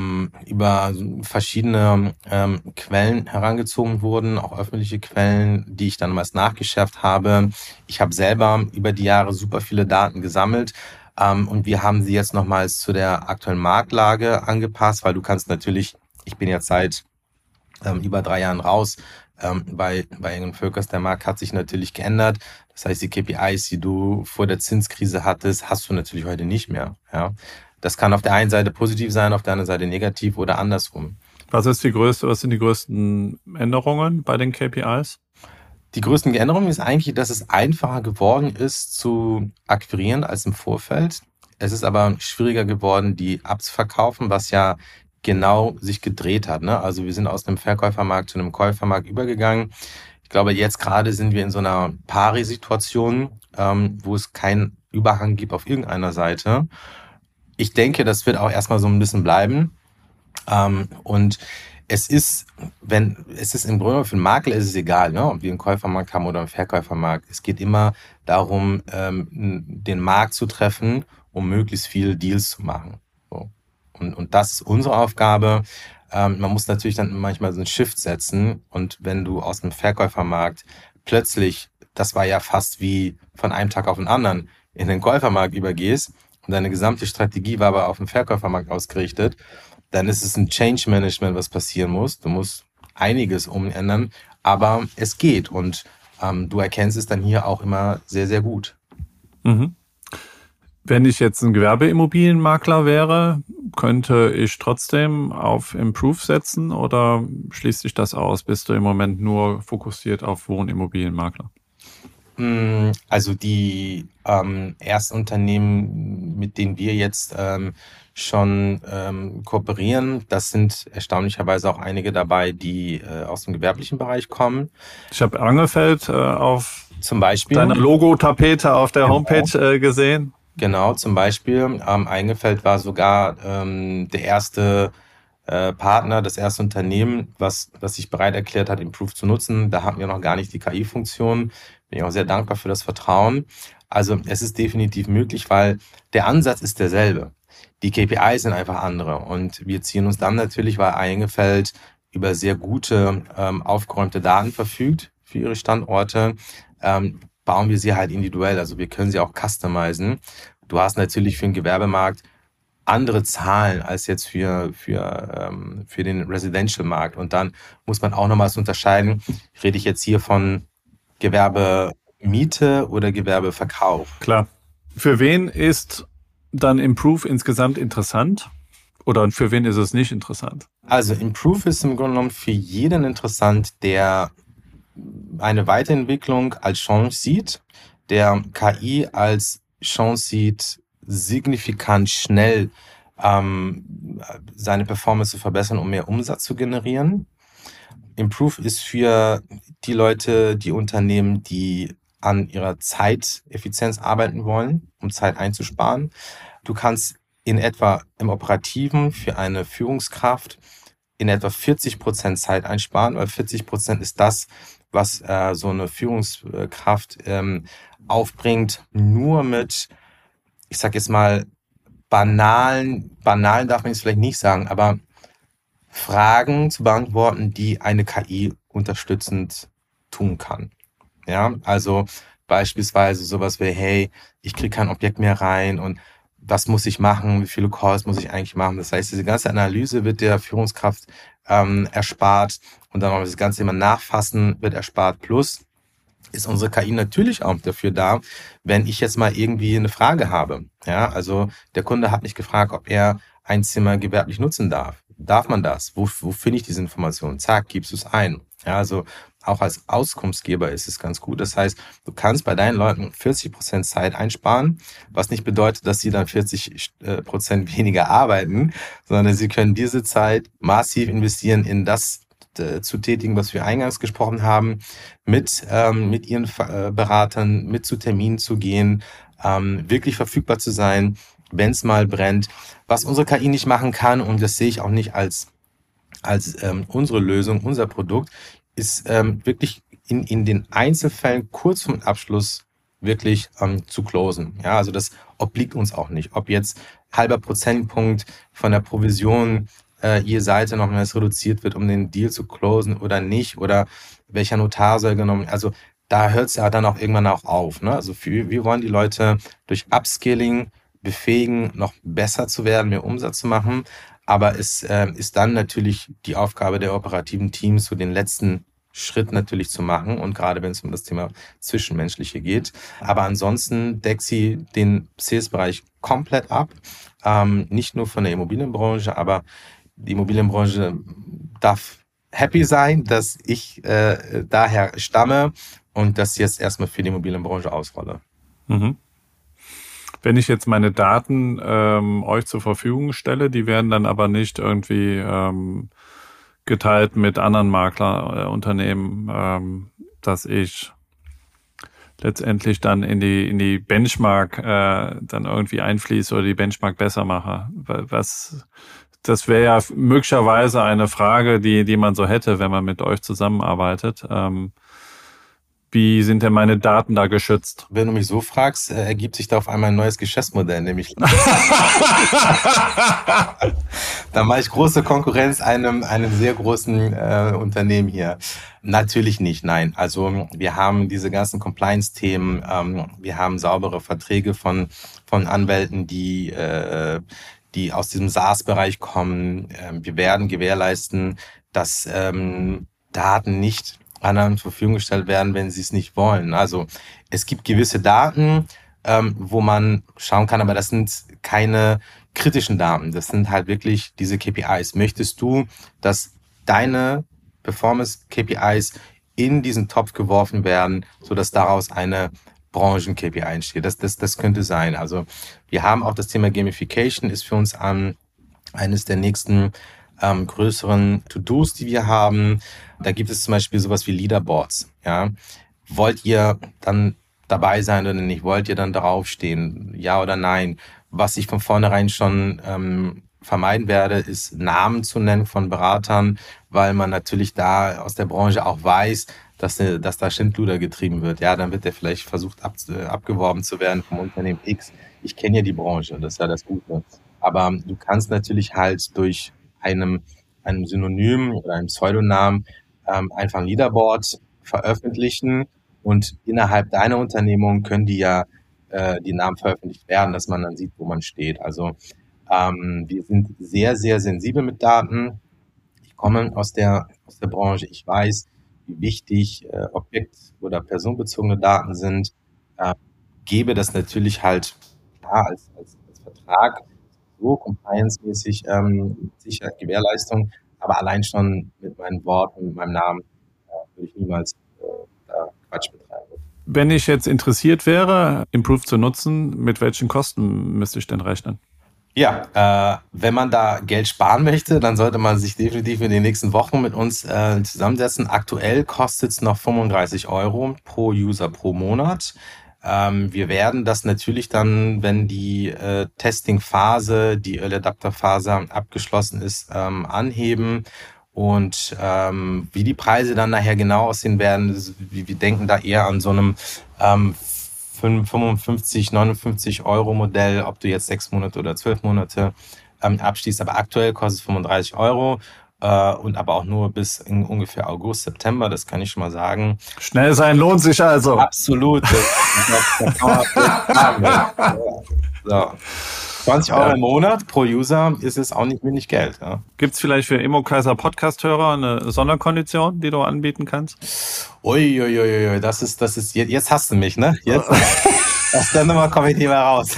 über verschiedene Quellen herangezogen wurden, auch öffentliche Quellen, die ich dann meist nachgeschärft habe. Ich habe selber über die Jahre super viele Daten gesammelt und wir haben sie jetzt nochmals zu der aktuellen Marktlage angepasst, weil du kannst natürlich, ich bin jetzt seit über 3 Jahren raus, bei Engel & Völkers. Der Markt hat sich natürlich geändert. Das heißt, die KPIs, die du vor der Zinskrise hattest, hast du natürlich heute nicht mehr. Ja? Das kann auf der einen Seite positiv sein, auf der anderen Seite negativ oder andersrum. Was sind die größten Änderungen bei den KPIs? Die größten Änderungen ist eigentlich, dass es einfacher geworden ist zu akquirieren als im Vorfeld. Es ist aber schwieriger geworden, die abzuverkaufen, was ja genau sich gedreht hat. Ne? Also wir sind aus einem Verkäufermarkt zu einem Käufermarkt übergegangen. Ich glaube, jetzt gerade sind wir in so einer Pari-Situation, wo es keinen Überhang gibt auf irgendeiner Seite. Ich denke, das wird auch erstmal so ein bisschen bleiben. Und es ist im Grunde für den Makler ist es egal, ne, ob wir einen Käufermarkt haben oder einen Verkäufermarkt. Es geht immer darum, den Markt zu treffen, um möglichst viele Deals zu machen. So. Und das ist unsere Aufgabe. Man muss natürlich dann manchmal so einen Shift setzen. Und wenn du aus einem Verkäufermarkt plötzlich, das war ja fast wie von einem Tag auf den anderen, in den Käufermarkt übergehst und deine gesamte Strategie war aber auf den Verkäufermarkt ausgerichtet, dann ist es ein Change Management, was passieren muss. Du musst einiges umändern, aber es geht und du erkennst es dann hier auch immer sehr, sehr gut. Mhm. Wenn ich jetzt ein Gewerbeimmobilienmakler wäre, könnte ich trotzdem auf Improve setzen oder schließt sich das aus? Bist du im Moment nur fokussiert auf Wohnimmobilienmakler? Also die ersten Unternehmen, mit denen wir jetzt schon kooperieren, das sind erstaunlicherweise auch einige dabei, die aus dem gewerblichen Bereich kommen. Ich habe Angelfeld auf zum Beispiel deiner Logotapete auf der Homepage gesehen. Genau, zum Beispiel Eingefeld war sogar der erste Partner, das erste Unternehmen, was sich bereit erklärt hat, Improve zu nutzen. Da hatten wir noch gar nicht die KI-Funktion. Bin ich auch sehr dankbar für das Vertrauen. Also es ist definitiv möglich, weil der Ansatz ist derselbe. Die KPIs sind einfach andere. Und wir ziehen uns dann natürlich, weil Eingefeld über sehr gute, aufgeräumte Daten verfügt für ihre Standorte, bauen wir sie halt individuell. Also wir können sie auch customizen. Du hast natürlich für den Gewerbemarkt andere Zahlen als jetzt für den Residential-Markt. Und dann muss man auch nochmals unterscheiden, rede ich jetzt hier von Gewerbemiete oder Gewerbeverkauf? Klar. Für wen ist dann Improve insgesamt interessant? Oder für wen ist es nicht interessant? Also Improve ist im Grunde genommen für jeden interessant, der eine Weiterentwicklung als Chance sieht, der KI als Chance sieht, signifikant schnell seine Performance zu verbessern, um mehr Umsatz zu generieren. Improve ist für die Leute, die Unternehmen, die an ihrer Zeiteffizienz arbeiten wollen, um Zeit einzusparen. Du kannst in etwa im Operativen für eine Führungskraft in etwa 40% Zeit einsparen, weil 40% ist das, was so eine Führungskraft aufbringt, nur mit, ich sag jetzt mal, banalen darf man jetzt vielleicht nicht sagen, aber Fragen zu beantworten, die eine KI unterstützend tun kann. Ja, also beispielsweise sowas wie, hey, ich kriege kein Objekt mehr rein und was muss ich machen, wie viele Calls muss ich eigentlich machen. Das heißt, diese ganze Analyse wird der Führungskraft erspart und dann noch das Ganze immer nachfassen wird erspart. Plus ist unsere KI natürlich auch dafür da, wenn ich jetzt mal irgendwie eine Frage habe. Ja, also der Kunde hat mich gefragt, ob er ein Zimmer gewerblich nutzen darf. Darf man das? Wo finde ich diese Information? Zack, gibst du es ein. Ja, also auch als Auskunftsgeber ist es ganz gut. Das heißt, du kannst bei deinen Leuten 40% Zeit einsparen, was nicht bedeutet, dass sie dann 40% weniger arbeiten, sondern sie können diese Zeit massiv investieren in das zu tätigen, was wir eingangs gesprochen haben, mit ihren Beratern, mit zu Terminen zu gehen, wirklich verfügbar zu sein, wenn es mal brennt. Was unsere KI nicht machen kann, und das sehe ich auch nicht als unsere Lösung, unser Produkt, ist wirklich in den Einzelfällen kurz vor dem Abschluss wirklich zu closen. Ja, also das obliegt uns auch nicht. Ob jetzt halber Prozentpunkt von der Provision je Seite nochmals reduziert wird, um den Deal zu closen oder nicht, oder welcher Notar soll genommen. Also da hört es ja dann auch irgendwann auch auf. Ne? Also wir wollen die Leute durch Upskilling befähigen, noch besser zu werden, mehr Umsatz zu machen. Aber es ist dann natürlich die Aufgabe der operativen Teams, so den letzten Schritt natürlich zu machen und gerade wenn es um das Thema Zwischenmenschliche geht. Aber ansonsten deckt sie den Sales-Bereich komplett ab. Nicht nur von der Immobilienbranche, aber die Immobilienbranche darf happy sein, dass ich daher stamme und das jetzt erstmal für die Immobilienbranche ausrolle. Mhm. Wenn ich jetzt meine Daten euch zur Verfügung stelle, die werden dann aber nicht irgendwie geteilt mit anderen Maklerunternehmen, dass ich letztendlich dann in die Benchmark dann irgendwie einfließe oder die Benchmark besser mache. Das wäre ja möglicherweise eine Frage, die man so hätte, wenn man mit euch zusammenarbeitet. Wie sind denn meine Daten da geschützt? Wenn du mich so fragst, ergibt sich da auf einmal ein neues Geschäftsmodell, nämlich da mache ich große Konkurrenz einem sehr großen Unternehmen hier. Natürlich nicht, nein. Also wir haben diese ganzen Compliance-Themen, wir haben saubere Verträge von Anwälten, die aus diesem SaaS-Bereich kommen. Wir werden gewährleisten, dass Daten nicht anderen zur Verfügung gestellt werden, wenn sie es nicht wollen. Also es gibt gewisse Daten, wo man schauen kann, aber das sind keine kritischen Daten. Das sind halt wirklich diese KPIs. Möchtest du, dass deine Performance-KPIs in diesen Topf geworfen werden, sodass daraus eine Branchen-KPI entsteht? Das könnte sein. Also wir haben auch das Thema Gamification, ist für uns eines der nächsten größeren To-Dos, die wir haben. Da gibt es zum Beispiel sowas wie Leaderboards. Ja, wollt ihr dann dabei sein oder nicht? Wollt ihr dann draufstehen? Ja oder nein? Was ich von vornherein schon vermeiden werde, ist Namen zu nennen von Beratern, weil man natürlich da aus der Branche auch weiß, dass da Schindluder getrieben wird. Ja, dann wird der vielleicht versucht abgeworben zu werden vom Unternehmen X. Ich kenne ja die Branche, das ist ja das Gute. Aber du kannst natürlich halt durch einem Synonym oder einem Pseudonamen einfach ein Leaderboard veröffentlichen und innerhalb deiner Unternehmung können die Namen veröffentlicht werden, dass man dann sieht, wo man steht. Also wir sind sehr, sehr sensibel mit Daten. Ich komme aus der Branche. Ich weiß, wie wichtig Objekt- oder personenbezogene Daten sind. Gebe das natürlich halt als Vertrag so compliance-mäßig sicher Gewährleistung, aber allein schon mit meinen Worten, mit meinem Namen würde ich niemals Quatsch betreiben. Wenn ich jetzt interessiert wäre, Improve zu nutzen, mit welchen Kosten müsste ich denn rechnen? Ja, wenn man da Geld sparen möchte, dann sollte man sich definitiv in den nächsten Wochen mit uns zusammensetzen. Aktuell kostet es noch 35 € pro User pro Monat. Wir werden das natürlich dann, wenn die Testing-Phase, die Early Adapter-Phase abgeschlossen ist, anheben. Und wie die Preise dann nachher genau aussehen werden, wir denken da eher an so einem 55, 59 € Modell, ob du jetzt 6 Monate oder 12 Monate abschließt. Aber aktuell kostet es 35 € und aber auch nur bis in ungefähr August, September, das kann ich schon mal sagen. Schnell sein lohnt sich also. Absolut. So. 20 € im Monat pro User ist es auch nicht wenig Geld. Ja. Gibt es vielleicht für Immokaiser Podcast-Hörer eine Sonderkondition, die du anbieten kannst? Uiuiui, das ist, jetzt hast du mich, ne? Jetzt, aus der Nummer komme ich nicht mehr raus.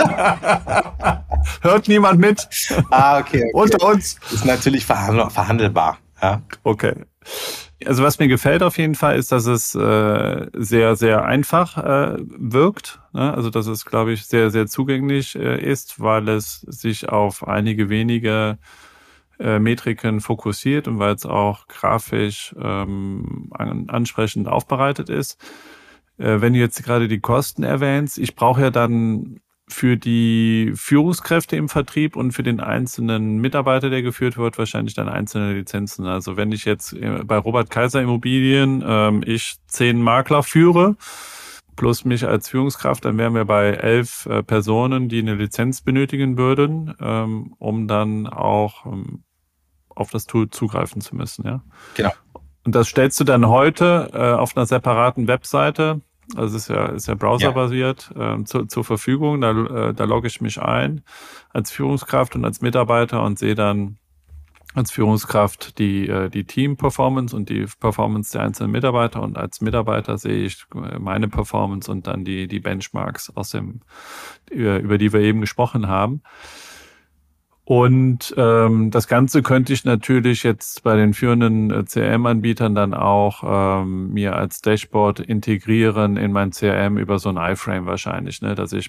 Hört niemand mit? Okay. Unter uns. Ist natürlich verhandelbar. Ja. Okay. Also was mir gefällt auf jeden Fall ist, dass es sehr, sehr einfach wirkt. Ne? Also dass es, glaube ich, sehr, sehr zugänglich ist, weil es sich auf einige wenige Metriken fokussiert und weil es auch grafisch ansprechend aufbereitet ist. Wenn du jetzt gerade die Kosten erwähnst, ich brauche ja dann für die Führungskräfte im Vertrieb und für den einzelnen Mitarbeiter, der geführt wird, wahrscheinlich dann einzelne Lizenzen. Also wenn ich jetzt bei Robert Kaiser Immobilien ich 10 Makler führe, plus mich als Führungskraft, dann wären wir bei 11 Personen, die eine Lizenz benötigen würden, um dann auch auf das Tool zugreifen zu müssen. Ja? Genau. Und das stellst du dann heute auf einer separaten Webseite, also ist ja browserbasiert, zur Verfügung. Da logge ich mich ein als Führungskraft und als Mitarbeiter und sehe dann als Führungskraft die Team-Performance und die Performance der einzelnen Mitarbeiter, und als Mitarbeiter sehe ich meine Performance und dann die Benchmarks über die wir eben gesprochen haben. Und das Ganze könnte ich natürlich jetzt bei den führenden CRM-Anbietern dann auch mir als Dashboard integrieren in mein CRM über so ein iFrame wahrscheinlich, ne, dass ich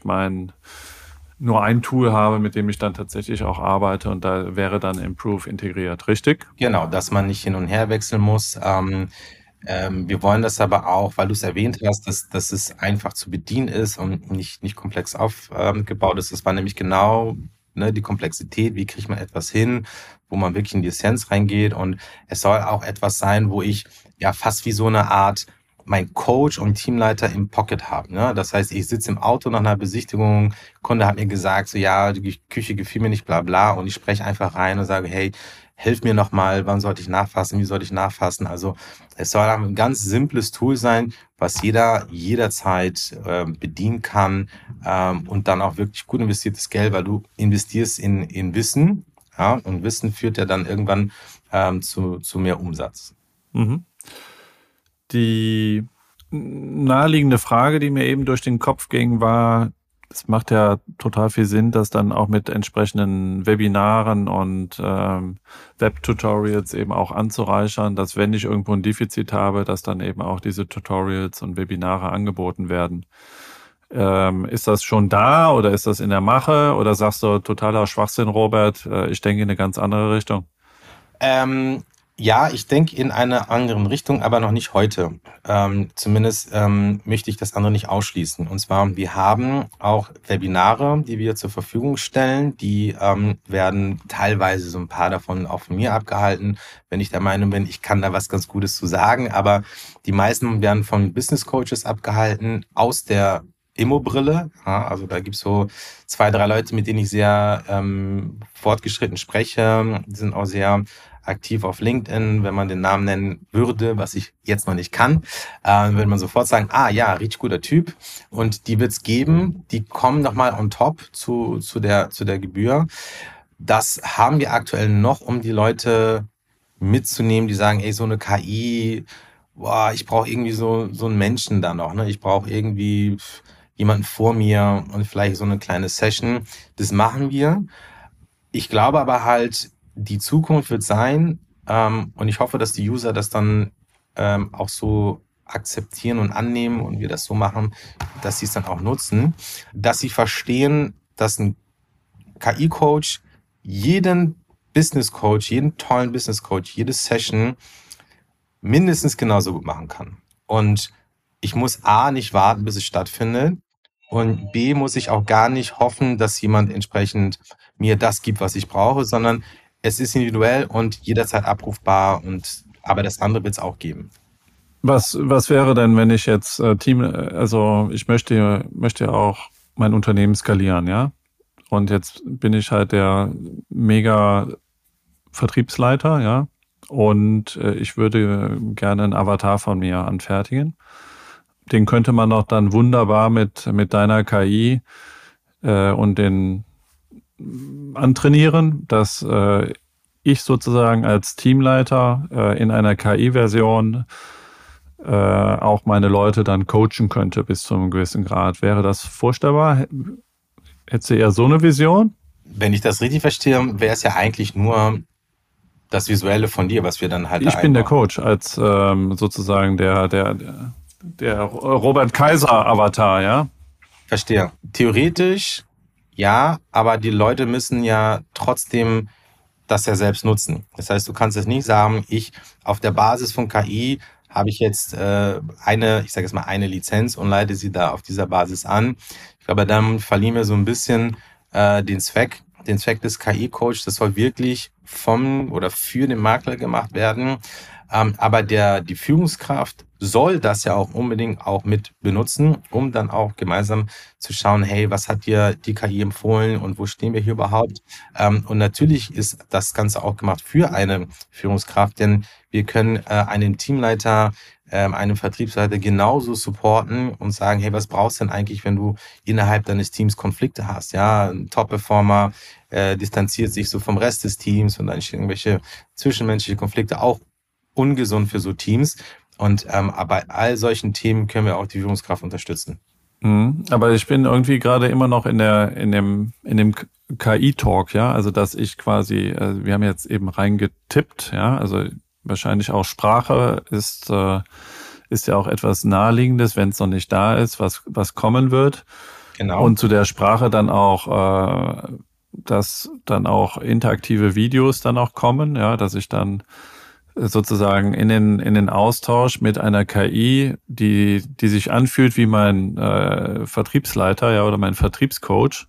nur ein Tool habe, mit dem ich dann tatsächlich auch arbeite, und da wäre dann Improve integriert, richtig? Genau, dass man nicht hin und her wechseln muss. Wir wollen das aber auch, weil du es erwähnt hast, dass es einfach zu bedienen ist und nicht komplex aufgebaut ist. Das war nämlich genau, ne, die Komplexität, wie kriegt man etwas hin, wo man wirklich in die Essenz reingeht. Und es soll auch etwas sein, wo ich ja fast wie so eine Art mein Coach und Teamleiter im Pocket habe. Ne? Das heißt, ich sitze im Auto nach einer Besichtigung, Kunde hat mir gesagt, so ja, die Küche gefiel mir nicht, bla bla, und ich spreche einfach rein und sage, hey, hilf mir nochmal, wann sollte ich nachfassen, wie sollte ich nachfassen? Also es soll ein ganz simples Tool sein, was jeder jederzeit bedienen kann, und dann auch wirklich gut investiertes Geld, weil du investierst in Wissen, ja, und Wissen führt ja dann irgendwann zu mehr Umsatz. Mhm. Die naheliegende Frage, die mir eben durch den Kopf ging, war, es macht ja total viel Sinn, das dann auch mit entsprechenden Webinaren und Web-Tutorials eben auch anzureichern, dass, wenn ich irgendwo ein Defizit habe, dass dann eben auch diese Tutorials und Webinare angeboten werden. Ist das schon da oder ist das in der Mache, oder sagst du, totaler Schwachsinn, Robert, ich denke in eine ganz andere Richtung? Ja, ich denke in eine andere Richtung, aber noch nicht heute. Zumindest möchte ich das andere nicht ausschließen. Und zwar, wir haben auch Webinare, die wir zur Verfügung stellen. Die werden teilweise, so ein paar davon, auch von mir abgehalten, wenn ich der Meinung bin, ich kann da was ganz Gutes zu sagen. Aber die meisten werden von Business Coaches abgehalten, aus der Immo-Brille. Ja, also da gibt's so 2, 3 Leute, mit denen ich sehr fortgeschritten spreche. Die sind auch sehr aktiv auf LinkedIn. Wenn man den Namen nennen würde, was ich jetzt noch nicht kann, würde man sofort sagen, ah ja, richtig guter Typ. Und die wird's geben. Die kommen nochmal on top zu der Gebühr. Das haben wir aktuell noch, um die Leute mitzunehmen, die sagen, ey, so eine KI, boah, ich brauche irgendwie so einen Menschen da noch, ne? Ich brauche irgendwie jemanden vor mir und vielleicht so eine kleine Session. Das machen wir. Ich glaube aber halt, die Zukunft wird sein, und ich hoffe, dass die User das dann auch so akzeptieren und annehmen und wir das so machen, dass sie es dann auch nutzen, dass sie verstehen, dass ein KI-Coach jeden Business-Coach, jeden tollen Business-Coach, jede Session mindestens genauso gut machen kann. Und ich muss A, nicht warten, bis es stattfindet, und B, muss ich auch gar nicht hoffen, dass jemand entsprechend mir das gibt, was ich brauche, sondern es ist individuell und jederzeit abrufbar, aber das andere wird es auch geben. Was wäre denn, wenn ich jetzt also ich möchte ja auch mein Unternehmen skalieren, ja? Und jetzt bin ich halt der mega Vertriebsleiter, ja? Und ich würde gerne einen Avatar von mir anfertigen. Den könnte man auch dann wunderbar mit deiner KI und den antrainieren, dass ich sozusagen als Teamleiter in einer KI-Version auch meine Leute dann coachen könnte bis zu einem gewissen Grad. Wäre das vorstellbar? Hättest du eher so eine Vision? Wenn ich das richtig verstehe, wäre es ja eigentlich nur das Visuelle von dir, was wir dann halt Ich bin der Coach als sozusagen der Robert Kaiser-Avatar, ja? Verstehe. Theoretisch ja, aber die Leute müssen ja trotzdem das ja selbst nutzen. Das heißt, du kannst es nicht sagen, ich auf der Basis von KI habe ich jetzt ich sage jetzt mal eine Lizenz und leite sie da auf dieser Basis an. Ich glaube, dann verlieren wir so ein bisschen den Zweck des KI-Coach. Das soll wirklich vom oder für den Makler gemacht werden. Aber die Führungskraft soll das ja auch unbedingt auch mit benutzen, um dann auch gemeinsam zu schauen, hey, was hat dir die KI empfohlen und wo stehen wir hier überhaupt? Und natürlich ist das Ganze auch gemacht für eine Führungskraft, denn wir können einen Teamleiter, einen Vertriebsleiter genauso supporten und sagen, hey, was brauchst du denn eigentlich, wenn du innerhalb deines Teams Konflikte hast? Ja, ein Top-Performer distanziert sich so vom Rest des Teams und dann entstehen irgendwelche zwischenmenschliche Konflikte, auch ungesund für so Teams. Und bei all solchen Themen können wir auch die Führungskraft unterstützen. Aber ich bin irgendwie gerade immer noch in dem KI-Talk, ja, also dass ich quasi, wir haben jetzt eben reingetippt, ja, also wahrscheinlich auch Sprache ist ja auch etwas Naheliegendes, wenn es noch nicht da ist, was kommen wird. Genau. Und zu der Sprache dann auch, dass dann auch interaktive Videos dann auch kommen, ja, dass ich dann sozusagen in den Austausch mit einer KI, die sich anfühlt wie mein Vertriebsleiter, ja, oder mein Vertriebscoach.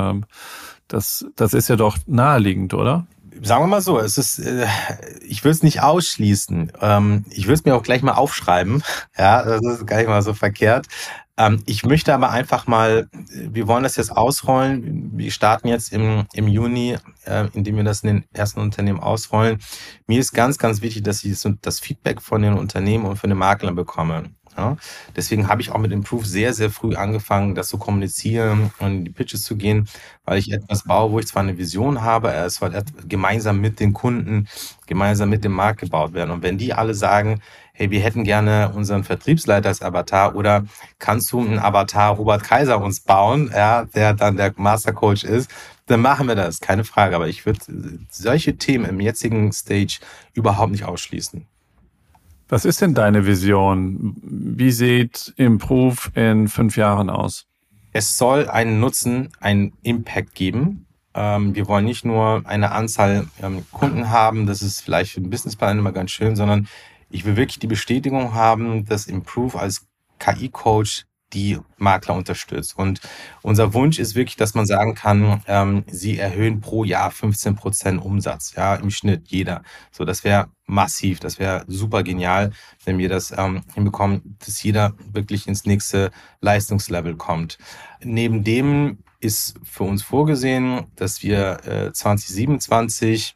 Das ist ja doch naheliegend, oder? Sagen wir mal so, es ist, ich will es nicht ausschließen. Ich will es mir auch gleich mal aufschreiben. Ja, das ist gar nicht mal so verkehrt. Ich möchte aber einfach mal, wir wollen das jetzt ausrollen. Wir starten jetzt im Juni, indem wir das in den ersten Unternehmen ausrollen. Mir ist ganz, ganz wichtig, dass ich das Feedback von den Unternehmen und von den Maklern bekomme. Ja, deswegen habe ich auch mit Improve sehr, sehr früh angefangen, das zu kommunizieren und in die Pitches zu gehen, weil ich etwas baue, wo ich zwar eine Vision habe, es soll gemeinsam mit den Kunden, gemeinsam mit dem Markt gebaut werden. Und wenn die alle sagen, hey, wir hätten gerne unseren Vertriebsleiter als Avatar oder kannst du einen Avatar Robert Kaiser uns bauen, ja, der dann der Mastercoach ist, dann machen wir das, keine Frage. Aber ich würde solche Themen im jetzigen Stage überhaupt nicht ausschließen. Was ist denn deine Vision? Wie sieht Improve in 5 Jahren aus? Es soll einen Nutzen, einen Impact geben. Wir wollen nicht nur eine Anzahl Kunden haben, das ist vielleicht für den Businessplan immer ganz schön, sondern ich will wirklich die Bestätigung haben, dass Improve als KI-Coach die Makler unterstützt. Und unser Wunsch ist wirklich, dass man sagen kann, sie erhöhen pro Jahr 15% Umsatz, ja, im Schnitt jeder. So, das wäre massiv, das wäre super genial, wenn wir das hinbekommen, dass jeder wirklich ins nächste Leistungslevel kommt. Neben dem ist für uns vorgesehen, dass wir 2027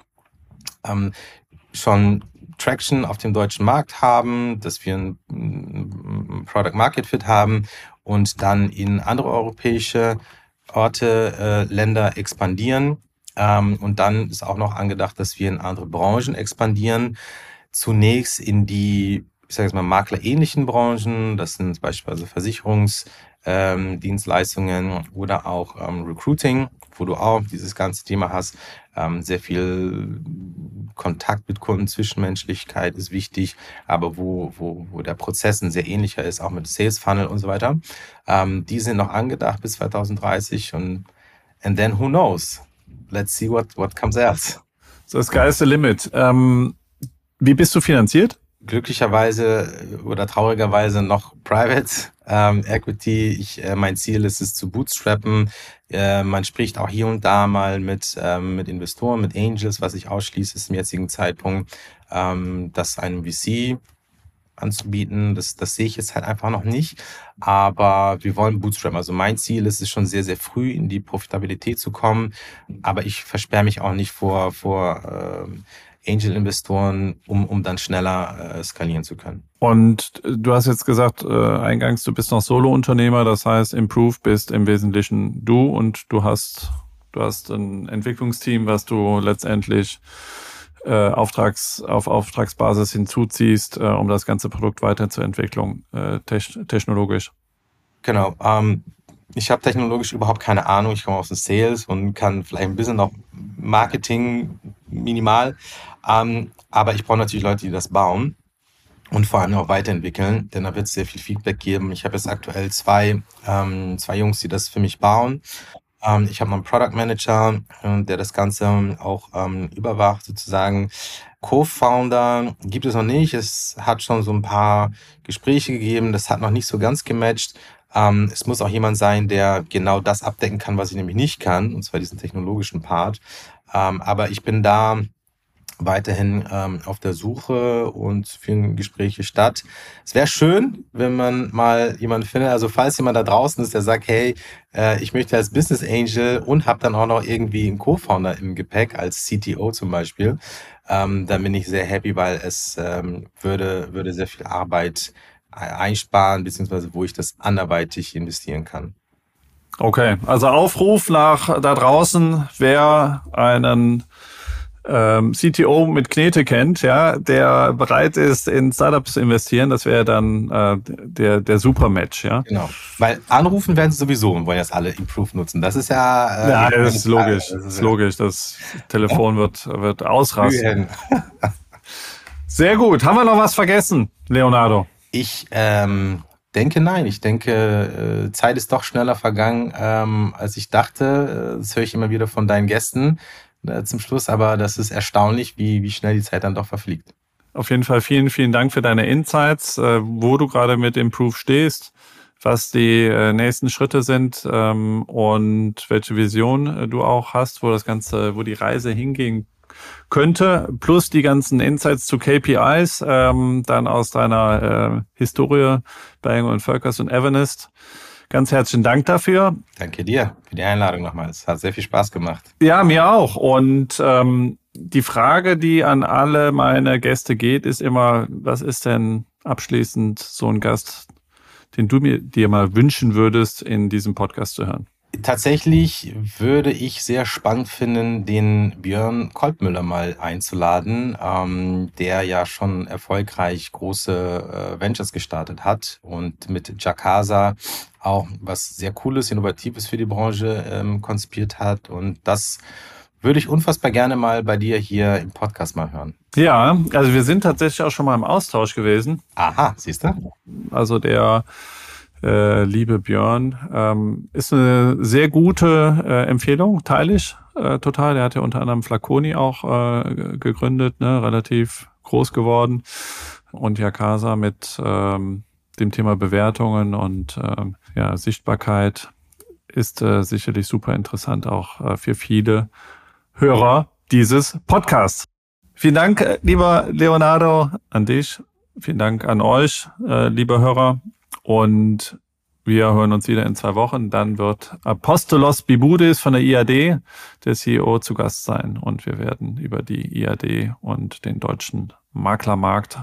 schon Traction auf dem deutschen Markt haben, dass wir ein Product Market Fit haben und dann in andere europäische Orte, Länder expandieren. Und dann ist auch noch angedacht, dass wir in andere Branchen expandieren. Zunächst in die, ich sage jetzt mal, maklerähnlichen Branchen. Das sind beispielsweise Versicherungsdienstleistungen oder auch Recruiting, wo du auch dieses ganze Thema hast. Sehr viel Kontakt mit Kunden, Zwischenmenschlichkeit ist wichtig, aber wo der Prozess ein sehr ähnlicher ist, auch mit Sales Funnel und so weiter. Die sind noch angedacht bis 2030 and then who knows? Let's see what comes out. So, das geilste Limit. Wie bist du finanziert? Glücklicherweise oder traurigerweise noch Private Equity. Mein Ziel ist es zu bootstrappen. Man spricht auch hier und da mal mit Investoren, mit Angels, was ich ausschließe ist im jetzigen Zeitpunkt, das einem VC anzubieten. Das sehe ich jetzt halt einfach noch nicht. Aber wir wollen bootstrappen. Also mein Ziel ist es schon sehr, sehr früh in die Profitabilität zu kommen. Aber ich versperre mich auch nicht vor Angel-Investoren, um dann schneller skalieren zu können. Und du hast jetzt gesagt, eingangs, du bist noch Solo-Unternehmer, das heißt, Improve bist im Wesentlichen du und du hast ein Entwicklungsteam, was du letztendlich auf Auftragsbasis hinzuziehst, um das ganze Produkt weiterzuentwickeln, technologisch. Genau. Ich habe technologisch überhaupt keine Ahnung. Ich komme aus dem Sales und kann vielleicht ein bisschen noch Marketing minimal. Aber ich brauche natürlich Leute, die das bauen und vor allem auch weiterentwickeln, denn da wird es sehr viel Feedback geben. Ich habe jetzt aktuell zwei Jungs, die das für mich bauen. Ich habe noch einen Product Manager, der das Ganze auch überwacht, sozusagen. Co-Founder gibt es noch nicht. Es hat schon so ein paar Gespräche gegeben. Das hat noch nicht so ganz gematcht. Es muss auch jemand sein, der genau das abdecken kann, was ich nämlich nicht kann, und zwar diesen technologischen Part. Aber ich bin da weiterhin auf der Suche und finden Gespräche statt. Es wäre schön, wenn man mal jemanden findet, also falls jemand da draußen ist, der sagt, hey, ich möchte als Business Angel und habe dann auch noch irgendwie einen Co-Founder im Gepäck, als CTO zum Beispiel, dann bin ich sehr happy, weil es würde sehr viel Arbeit einsparen, beziehungsweise wo ich das anderweitig investieren kann. Okay, also Aufruf nach da draußen, wer einen CTO mit Knete kennt, ja, der bereit ist, in Startups zu investieren, das wäre dann der Supermatch, ja. Genau, weil anrufen werden sie sowieso und wollen jetzt alle Improve nutzen. Das ist ja... ja, das ist logisch. Das ist logisch. Das Telefon wird ausrasten. Sehr gut. Haben wir noch was vergessen, Leonardo? Ich denke, nein. Ich denke, Zeit ist doch schneller vergangen, als ich dachte. Das höre ich immer wieder von deinen Gästen zum Schluss, aber das ist erstaunlich, wie schnell die Zeit dann doch verfliegt. Auf jeden Fall vielen, vielen Dank für deine Insights, wo du gerade mit Improve stehst, was die nächsten Schritte sind und welche Vision du auch hast, wo die Reise hingehen könnte, plus die ganzen Insights zu KPIs, dann aus deiner Historie bei Engel & Völkers und Evernist. Ganz herzlichen Dank dafür. Danke dir für die Einladung nochmals. Es hat sehr viel Spaß gemacht. Ja, mir auch. Und die Frage, die an alle meine Gäste geht, ist immer, was ist denn abschließend so ein Gast, den du dir mal wünschen würdest, in diesem Podcast zu hören? Tatsächlich würde ich sehr spannend finden, den Björn Kolbmüller mal einzuladen, der ja schon erfolgreich große Ventures gestartet hat und mit Jacasa auch was sehr Cooles, Innovatives für die Branche konzipiert hat. Und das würde ich unfassbar gerne mal bei dir hier im Podcast mal hören. Ja, also wir sind tatsächlich auch schon mal im Austausch gewesen. Aha, siehst du? Also der liebe Björn, ist eine sehr gute Empfehlung, teile ich total. Der hat ja unter anderem Flaconi auch gegründet, ne, relativ groß geworden. Und Jacasa mit dem Thema Bewertungen und Sichtbarkeit ist sicherlich super interessant auch für viele Hörer dieses Podcasts. Vielen Dank, lieber Leonardo, an dich. Vielen Dank an euch, liebe Hörer. Und wir hören uns wieder in 2 Wochen. Dann wird Apostolos Biboudis von der IAD, der CEO, zu Gast sein. Und wir werden über die IAD und den deutschen Maklermarkt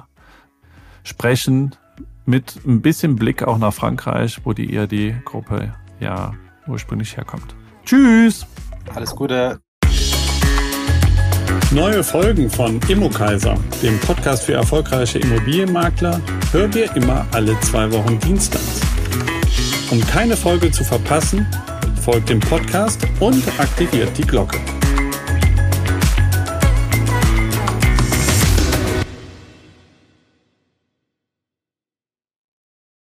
sprechen, mit ein bisschen Blick auch nach Frankreich, wo die IAD-Gruppe ja ursprünglich herkommt. Tschüss! Alles Gute! Neue Folgen von Immokaiser, dem Podcast für erfolgreiche Immobilienmakler, hört ihr immer alle 2 Wochen dienstags. Um keine Folge zu verpassen, folgt dem Podcast und aktiviert die Glocke.